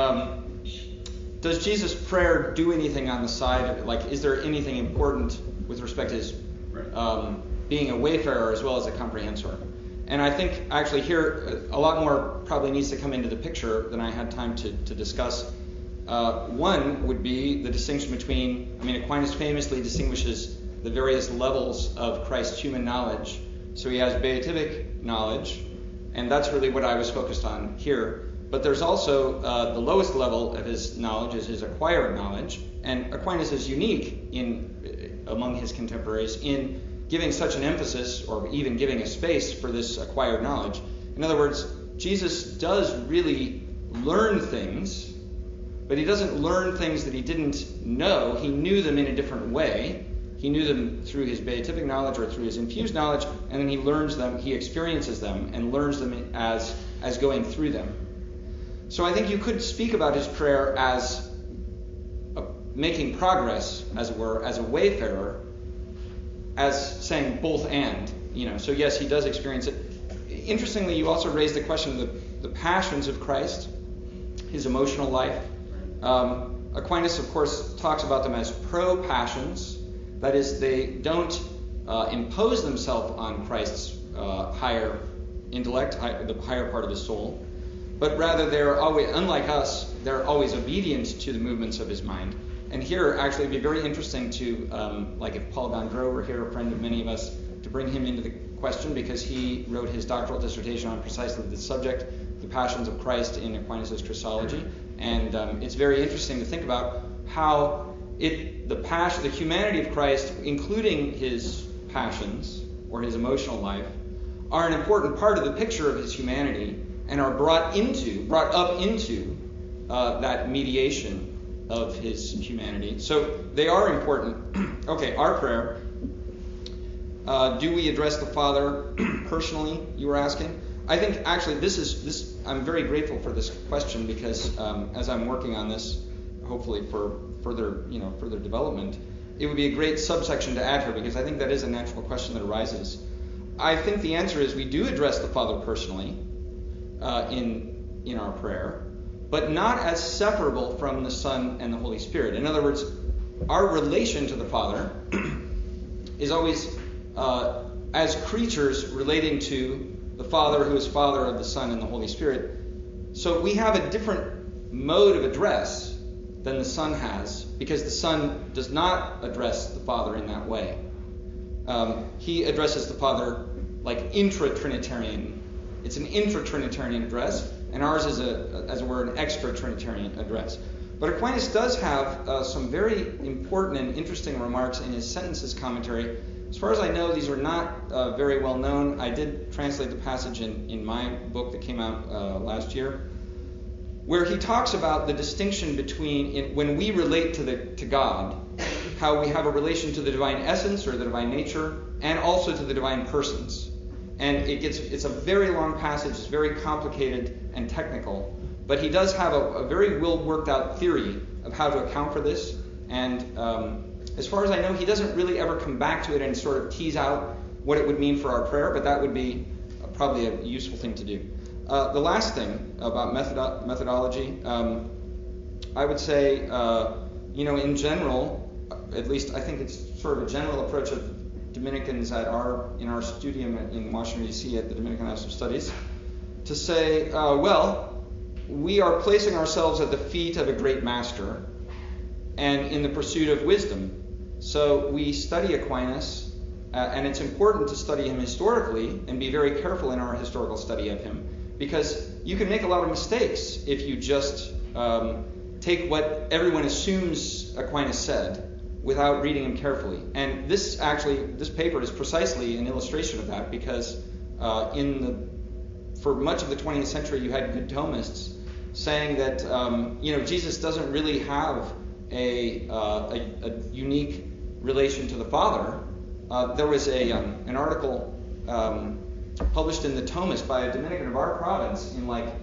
Jesus' prayer do anything on the side? Like, is there anything important with respect to his being a wayfarer as well as a comprehensor? And I think actually here a lot more probably needs to come into the picture than I had time to discuss. One would be the distinction between, Aquinas famously distinguishes the various levels of Christ's human knowledge. So he has beatific knowledge, and that's really what I was focused on here. But there's also the lowest level of his knowledge is his acquired knowledge, and Aquinas is unique among his contemporaries in giving such an emphasis, or even giving a space for this acquired knowledge. In other words, Jesus does really learn things, but he doesn't learn things that he didn't know. He knew them in a different way. He knew them through his beatific knowledge or through his infused knowledge, and then he learns them, he experiences them, and learns them as going through them. So I think you could speak about his prayer as making progress, as it were, as a wayfarer, as saying both and. So yes, he does experience it. Interestingly, you also raised the question of the passions of Christ, his emotional life. Aquinas, of course, talks about them as pro-passions. That is, they don't impose themselves on Christ's higher intellect, the higher part of his soul, but rather they're always, unlike us, they're always obedient to the movements of his mind. And here, actually, it'd be very interesting to, like if Paul Gondreau were here, a friend of many of us, to bring him into the question, because he wrote his doctoral dissertation on precisely this subject, the passions of Christ in Aquinas' Christology. And it's very interesting to think about how the humanity of Christ, including his passions or his emotional life, are an important part of the picture of his humanity and are brought up into that mediation of his humanity. So they are important. Okay, our prayer. Do we address the Father personally, you were asking? I think actually I'm very grateful for this question, because as I'm working on this, hopefully for further development, it would be a great subsection to add here, because I think that is a natural question that arises. I think the answer is we do address the Father personally in our prayer, but not as separable from the Son and the Holy Spirit. In other words, our relation to the Father is always as creatures relating to the Father, who is Father of the Son and the Holy Spirit. So we have a different mode of address than the Son has, because the Son does not address the Father in that way. He addresses the Father like intra-Trinitarian. It's an intra-Trinitarian address, and ours is, as it were, an extra-Trinitarian address. But Aquinas does have some very important and interesting remarks in his Sentences commentary. As far as I know, these are not very well known. I did translate the passage in my book that came out last year, where he talks about the distinction between when we relate to God, how we have a relation to the divine essence or the divine nature, and also to the divine persons. And it's a very long passage. It's very complicated and technical, but he does have a very well worked out theory of how to account for this. And as far as I know, he doesn't really ever come back to it and sort of tease out what it would mean for our prayer, but that would be probably a useful thing to do. The last thing about methodology, I would say, in general, at least I think it's sort of a general approach of Dominicans in our studium in Washington, D.C. at the Dominican House of Studies, to say, we are placing ourselves at the feet of a great master and in the pursuit of wisdom. So we study Aquinas, and it's important to study him historically and be very careful in our historical study of him, because you can make a lot of mistakes if you just take what everyone assumes Aquinas said without reading him carefully. And this paper is precisely an illustration of that, because for much of the 20th century you had good Thomists saying that Jesus doesn't really have a unique relation to the Father. There was an article published in the Thomist by a Dominican of our province in like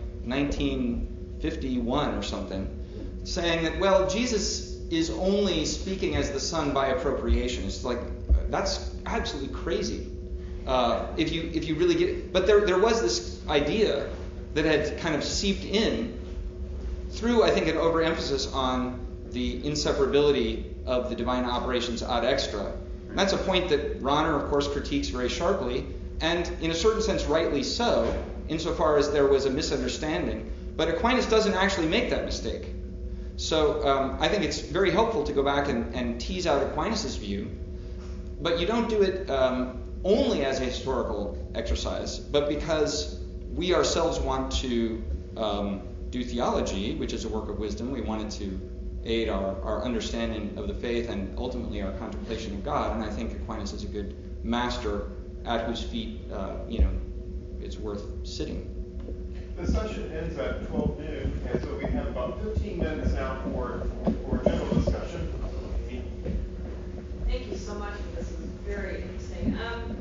1951 or something, saying that, Jesus is only speaking as the Son by appropriation. It's like, that's absolutely crazy. If you really get it. But there was this idea that had kind of seeped in through, I think, an overemphasis on the inseparability of the divine operations ad extra. And that's a point that Rahner, of course, critiques very sharply, and in a certain sense rightly so, insofar as there was a misunderstanding. But Aquinas doesn't actually make that mistake. So I think it's very helpful to go back and tease out Aquinas' view. But you don't do it only as a historical exercise, but because we ourselves want to do theology, which is a work of wisdom. We wanted to aid our understanding of the faith and ultimately our contemplation of God. And I think Aquinas is a good master at whose feet, it's worth sitting. The session ends at 12 noon, and so we have about 15 minutes now for general discussion. Thank you so much for this. It was very interesting.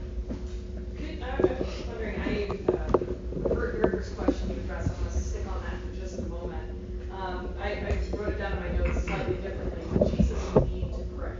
I was wondering, I heard your first question you addressed. I want to stick on that for just a moment. I wrote it down in my notes slightly differently. Jesus need to pray.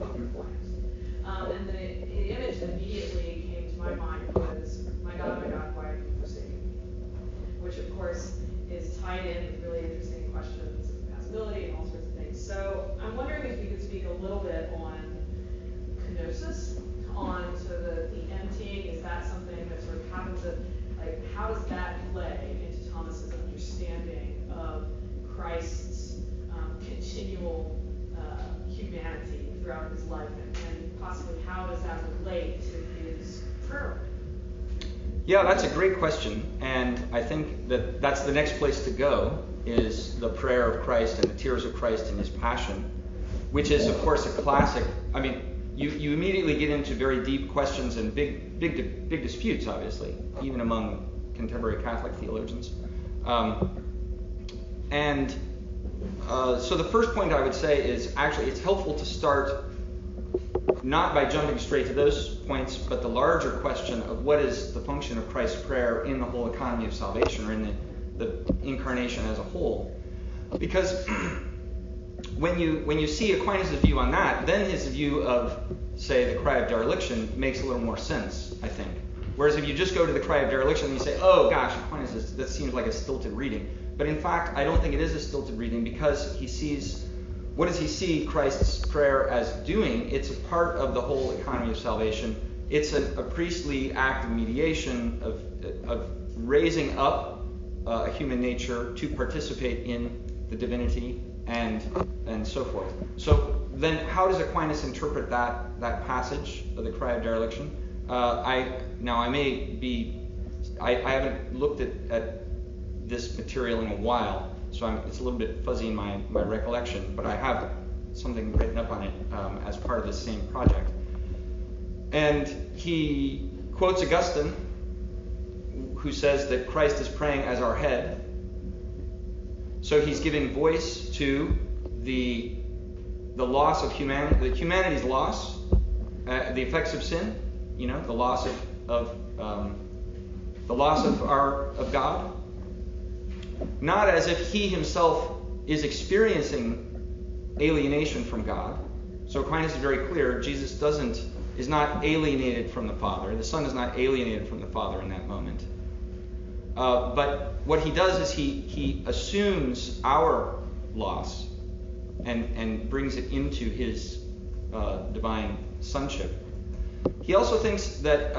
And the image that immediately came to my mind was, my God, why have you forsaken me? Which, of course, is tied in with really interesting questions of compatibility and all sorts of things. So I'm wondering if you could speak a little bit on kenosis, on sort of the emptying. Is that something that sort of happens at, like, how does that play into Thomas's understanding of Christ's continual humanity throughout his life, and possibly how does that relate to his prayer? Yeah, that's a great question, and I think that that's the next place to go, is the prayer of Christ and the tears of Christ in his passion, which is, of course, a classic. I mean, you immediately get into very deep questions and big disputes, obviously, even among contemporary Catholic theologians. So the first point I would say is actually it's helpful to start not by jumping straight to those points, but the larger question of what is the function of Christ's prayer in the whole economy of salvation, or in the incarnation as a whole. Because when you see Aquinas' view on that, then his view of, say, the cry of dereliction makes a little more sense, I think. Whereas if you just go to the cry of dereliction and you say, oh gosh, Aquinas, that seems like a stilted reading. But in fact, I don't think it is a stilted reading, because he sees, what does he see Christ's prayer as doing? It's a part of the whole economy of salvation. It's a priestly act of mediation, of raising up a human nature to participate in the divinity and so forth. So then how does Aquinas interpret that passage of the cry of dereliction? I haven't looked at this material in a while, so it's a little bit fuzzy in my recollection, but I have something written up on it as part of this same project. And he quotes Augustine, who says that Christ is praying as our head. So he's giving voice to the loss of humanity, humanity's loss, the effects of sin, the loss of God. Not as if he himself is experiencing alienation from God. So Aquinas is very clear. Jesus is not alienated from the Father. The Son is not alienated from the Father in that moment. But what he does is he assumes our loss and brings it into his divine sonship. He also thinks that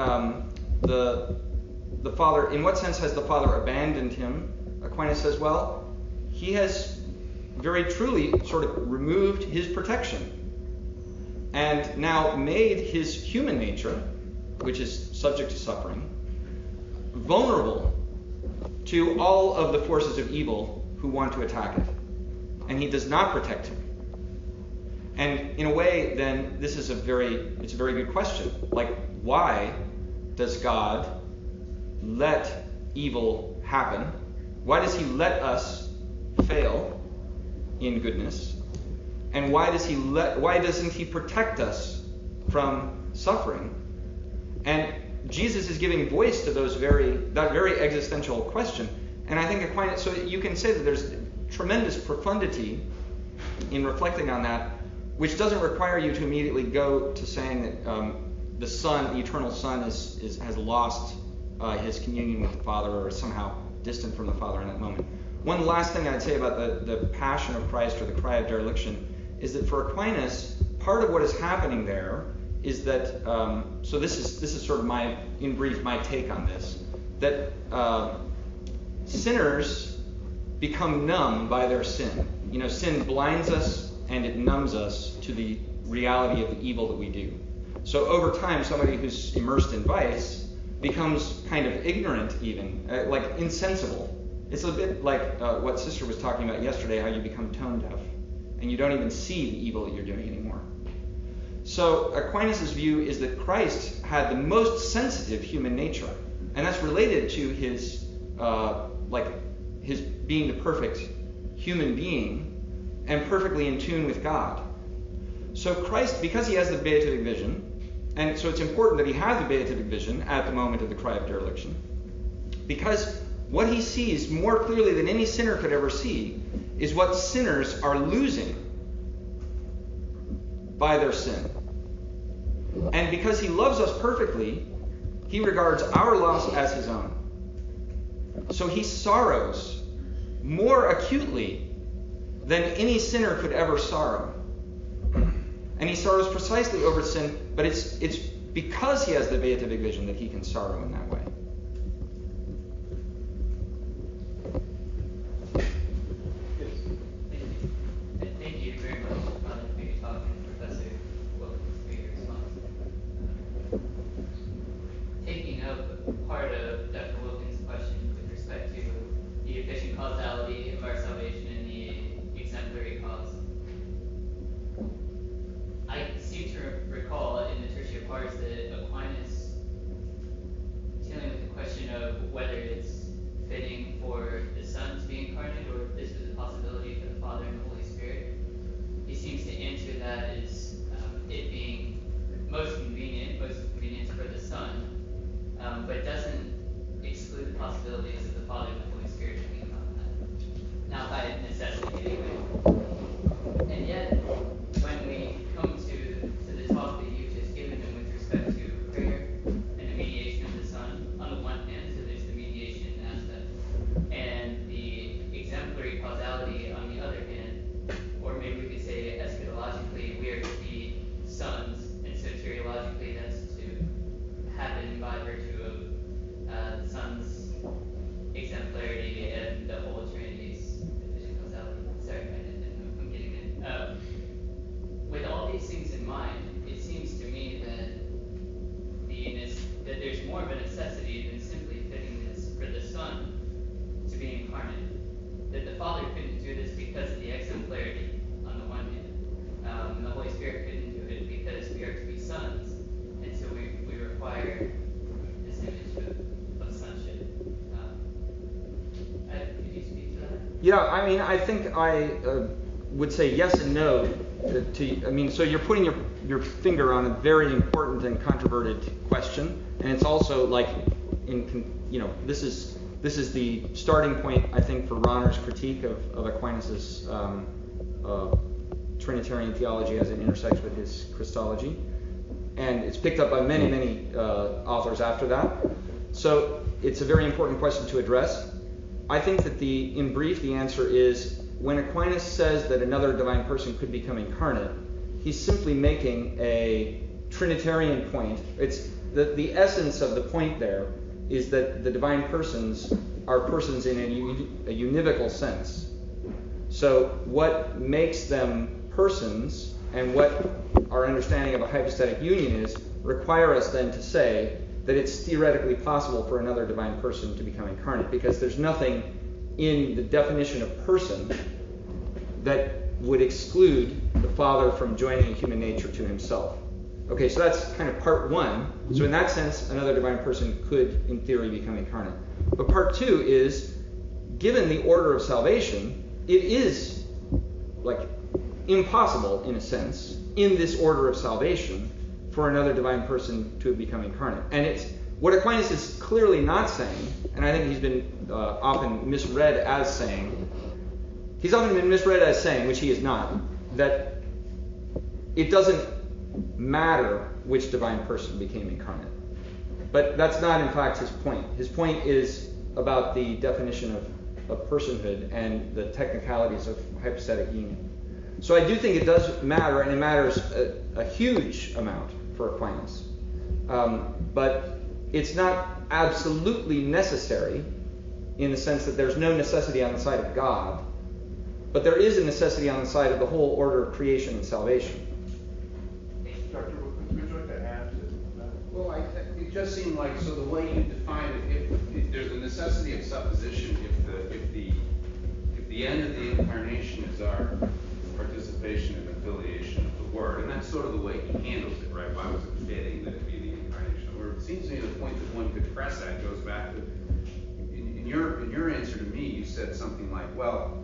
the Father, in what sense has the Father abandoned him? Aquinas says, well, he has very truly sort of removed his protection and now made his human nature, which is subject to suffering, vulnerable to all of the forces of evil who want to attack it. And he does not protect him. And in a way, then, it's a very good question. Like, why does God let evil happen? Why does he let us fail in goodness? And why doesn't he protect us from suffering? And Jesus is giving voice to that very existential question. And I think Aquinas, so you can say that there's tremendous profundity in reflecting on that, which doesn't require you to immediately go to saying that the Son, the eternal Son, has lost his communion with the Father, or is somehow distant from the Father in that moment. One last thing I'd say about the passion of Christ, or the cry of dereliction, is that for Aquinas, part of what is happening there is that, so this is sort of in brief, my take on this, that sinners become numb by their sin. Sin blinds us and it numbs us to the reality of the evil that we do. So over time, somebody who's immersed in vice becomes kind of ignorant even, like insensible. It's a bit like what Sister was talking about yesterday, how you become tone deaf, and you don't even see the evil that you're doing anymore. So Aquinas' view is that Christ had the most sensitive human nature, and that's related to his his being the perfect human being and perfectly in tune with God. So Christ, because he has the beatific vision, and so it's important that he has the beatific vision at the moment of the cry of dereliction, because what he sees more clearly than any sinner could ever see is what sinners are losing by their sin. And because he loves us perfectly, he regards our loss as his own. So he sorrows more acutely than any sinner could ever sorrow. And he sorrows precisely over sin, but it's because he has the beatific vision that he can sorrow in that way. Thank you very much, Father, for your talk, and Professor Wilkins for your response. Taking up part of Dr. Wilkins' question with respect to the efficient causality of our salvation and the exemplary cause, I seem to recall in the Tertia Pars that Aquinas, dealing with the question of whether it's fitting for the Son to be incarnate or if this was a possibility for the Father and the Holy Spirit, he seems to answer that as it being most convenient for the Son, but doesn't exclude the possibilities of the Father and the Holy Spirit being incarnate. Not by necessity anyway. And yet, when we come to the talk that you've just given and with respect to prayer and the mediation of the Son, on the one hand, so there's the mediation aspect, and the exemplary causality on the other hand, or maybe we could say eschatologically, we are to be sons, and soteriologically that's to happen by virtue of the Son's exemplarity and the whole Trinity's efficient causality. Sorry, I'm getting it. With all these things in mind, it seems to me that that there's more of a necessity than simply fitting this for the Son to be incarnate. That the Father couldn't do this because of the exemplarity on the one hand. And the Holy Spirit couldn't do it because we are to be sons, and so we require this image of sonship. Could you speak to that? Yeah, I mean, I think I would say yes and no. So you're putting your finger on a very important and controverted question, and it's also like, this is the starting point, I think, for Rahner's critique of Aquinas' Trinitarian theology as it intersects with his Christology, and it's picked up by many authors after that. So it's a very important question to address. I think that in brief, the answer is, when Aquinas says that another divine person could become incarnate, he's simply making a Trinitarian point. It's the essence of the point there is that the divine persons are persons in a univocal sense. So what makes them persons and what our understanding of a hypostatic union is require us then to say that it's theoretically possible for another divine person to become incarnate, because there's nothing in the definition of person that would exclude the Father from joining a human nature to himself. Okay, so that's kind of part one. So in that sense, another divine person could, in theory, become incarnate. But part two is, given the order of salvation, it is like impossible, in a sense, in this order of salvation, for another divine person to have become incarnate. And it's what Aquinas is clearly not saying, and I think he's been often misread as saying, which he is not, that it doesn't matter which divine person became incarnate. But that's not, in fact, his point. His point is about the definition of personhood and the technicalities of hypostatic union. So I do think it does matter, and it matters a huge amount for Aquinas. But it's not absolutely necessary in the sense that there's no necessity on the side of God, but there is a necessity on the side of the whole order of creation and salvation. Dr. Wilkins, would you like to add Well, it just seemed like, so the way you define it, if there's a necessity of supposition, if the end of the incarnation is our participation and affiliation of the Word, and that's sort of the way he handles it, right? Why was it fitting that it be the incarnation of the Word? It seems to me the point that one could press at goes back to, in your answer to me, you said something like, well,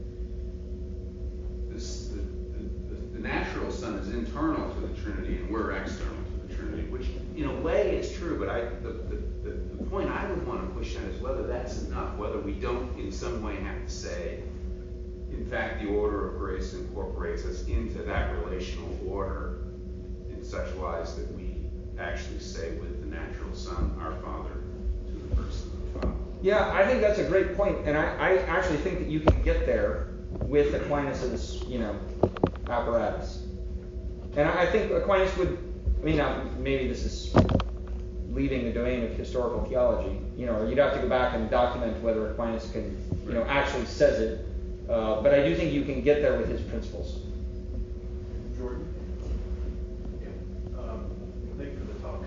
the natural Son is internal to the Trinity and we're external to the Trinity, which in a way is true, but the point I would want to push at is whether that's enough, whether we don't in some way have to say, in fact, the order of grace incorporates us into that relational order in such wise that we actually say with the natural Son, our Father, to the person of the Father. Yeah, I think that's a great point, and I actually think that you can get there with Aquinas' apparatus. And I think Aquinas would, maybe this is leaving the domain of historical theology, or you'd have to go back and document whether Aquinas can, actually says it. But I do think you can get there with his principles. Jordan? Yeah. Thank you for the talk.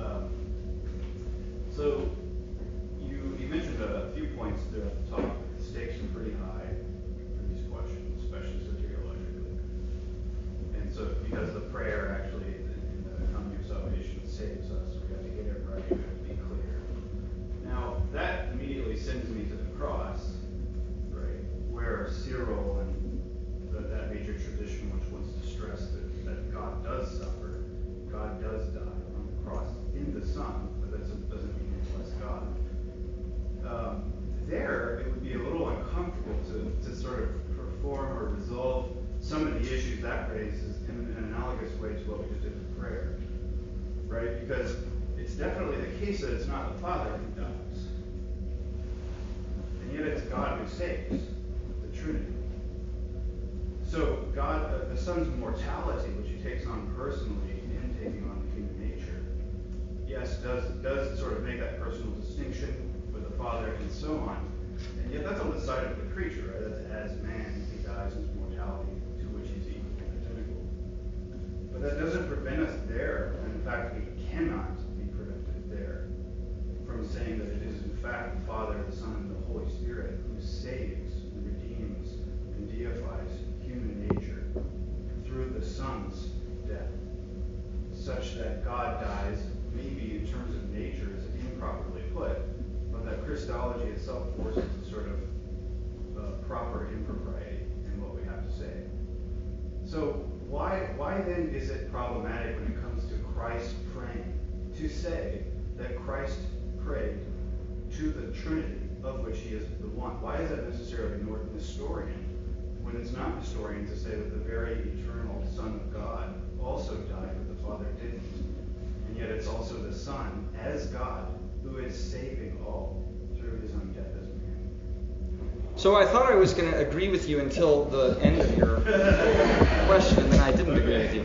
So you mentioned a few points there at the top. The stakes are pretty high for these questions, especially soteriologically. And so because the prayer actually in the economy of salvation saves us, we have to get it right, we have to be clear. Now that immediately sends me to the cross, right, where Cyril and that major tradition which wants to stress that God does suffer, God does die on the cross in the Son, but that doesn't mean he's less God. There, it would be a little uncomfortable to sort of perform or resolve some of the issues that raises in an analogous way to what we just did with prayer, right? Because it's definitely the case that it's not the Father who dies, and yet it's God who saves, the Trinity. So God, the Son's mortality, which he takes on personally in taking on the human nature, yes, does sort of make that personal distinction with the Father and so on. And yet that's on the side of the creature, right? That's as man, he dies in his mortality, to which he's equal and identical. But that doesn't prevent us there, and in fact, we cannot be prevented there from saying that it is in fact the Father, the Son, and the Holy Spirit who saves, and redeems, and deifies human nature through the Son's death, such that God dies, maybe in terms of nature is improperly put, but that Christology itself forces a sort of proper impropriety in what we have to say. So why then is it problematic when it comes to Christ praying to say that Christ prayed to the Trinity, of which he is the one? Why is that necessarily Nestorian when it's not Nestorian to say that the very eternal Son of God also died, but the Father didn't? And yet it's also the Son, as God, who is saving all through his own death as man. So I thought I was going to agree with you until the end of your question, and then I didn't agree with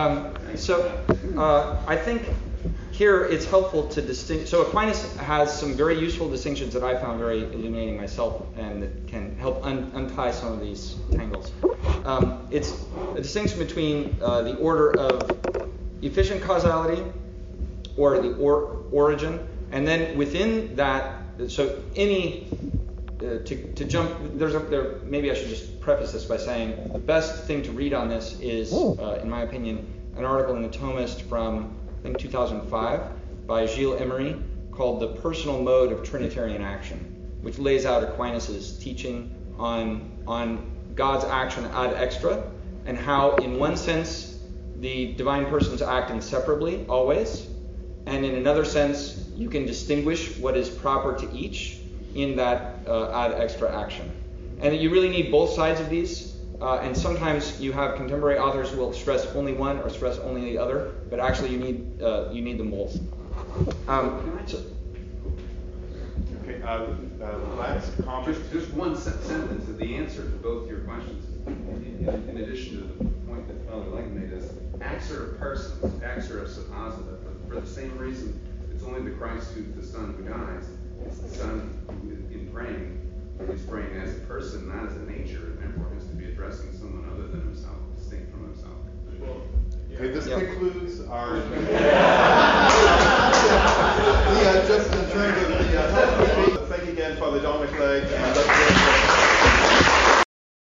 you. I think here it's helpful to distinguish. So Aquinas has some very useful distinctions that I found very illuminating myself, and that can help untie some of these tangles. It's a distinction between the order of efficient causality, or the origin, and then within that, so any to jump. Maybe I should just preface this by saying the best thing to read on this is, in my opinion, an article in the Thomist from I think 2005 by Gilles Emery called "The Personal Mode of Trinitarian Action," which lays out Aquinas' teaching on God's action ad extra, and how, in one sense, the divine persons act inseparably always, and in another sense, you can distinguish what is proper to each in that ad extra action. And that you really need both sides of these, and sometimes you have contemporary authors who will stress only one or stress only the other, but actually you need them both. Last comment. Just one sentence of the answer to both your questions, in addition to the point that Father Legg made, is acts are persons, acts are suppositive, but for the same reason, it's only the Christ who's the Son who dies. It's the Son who, in praying, is praying as a person, not as a nature, and therefore has to be addressing someone other than himself, distinct from himself. Okay, this concludes our tonight. And I'd like to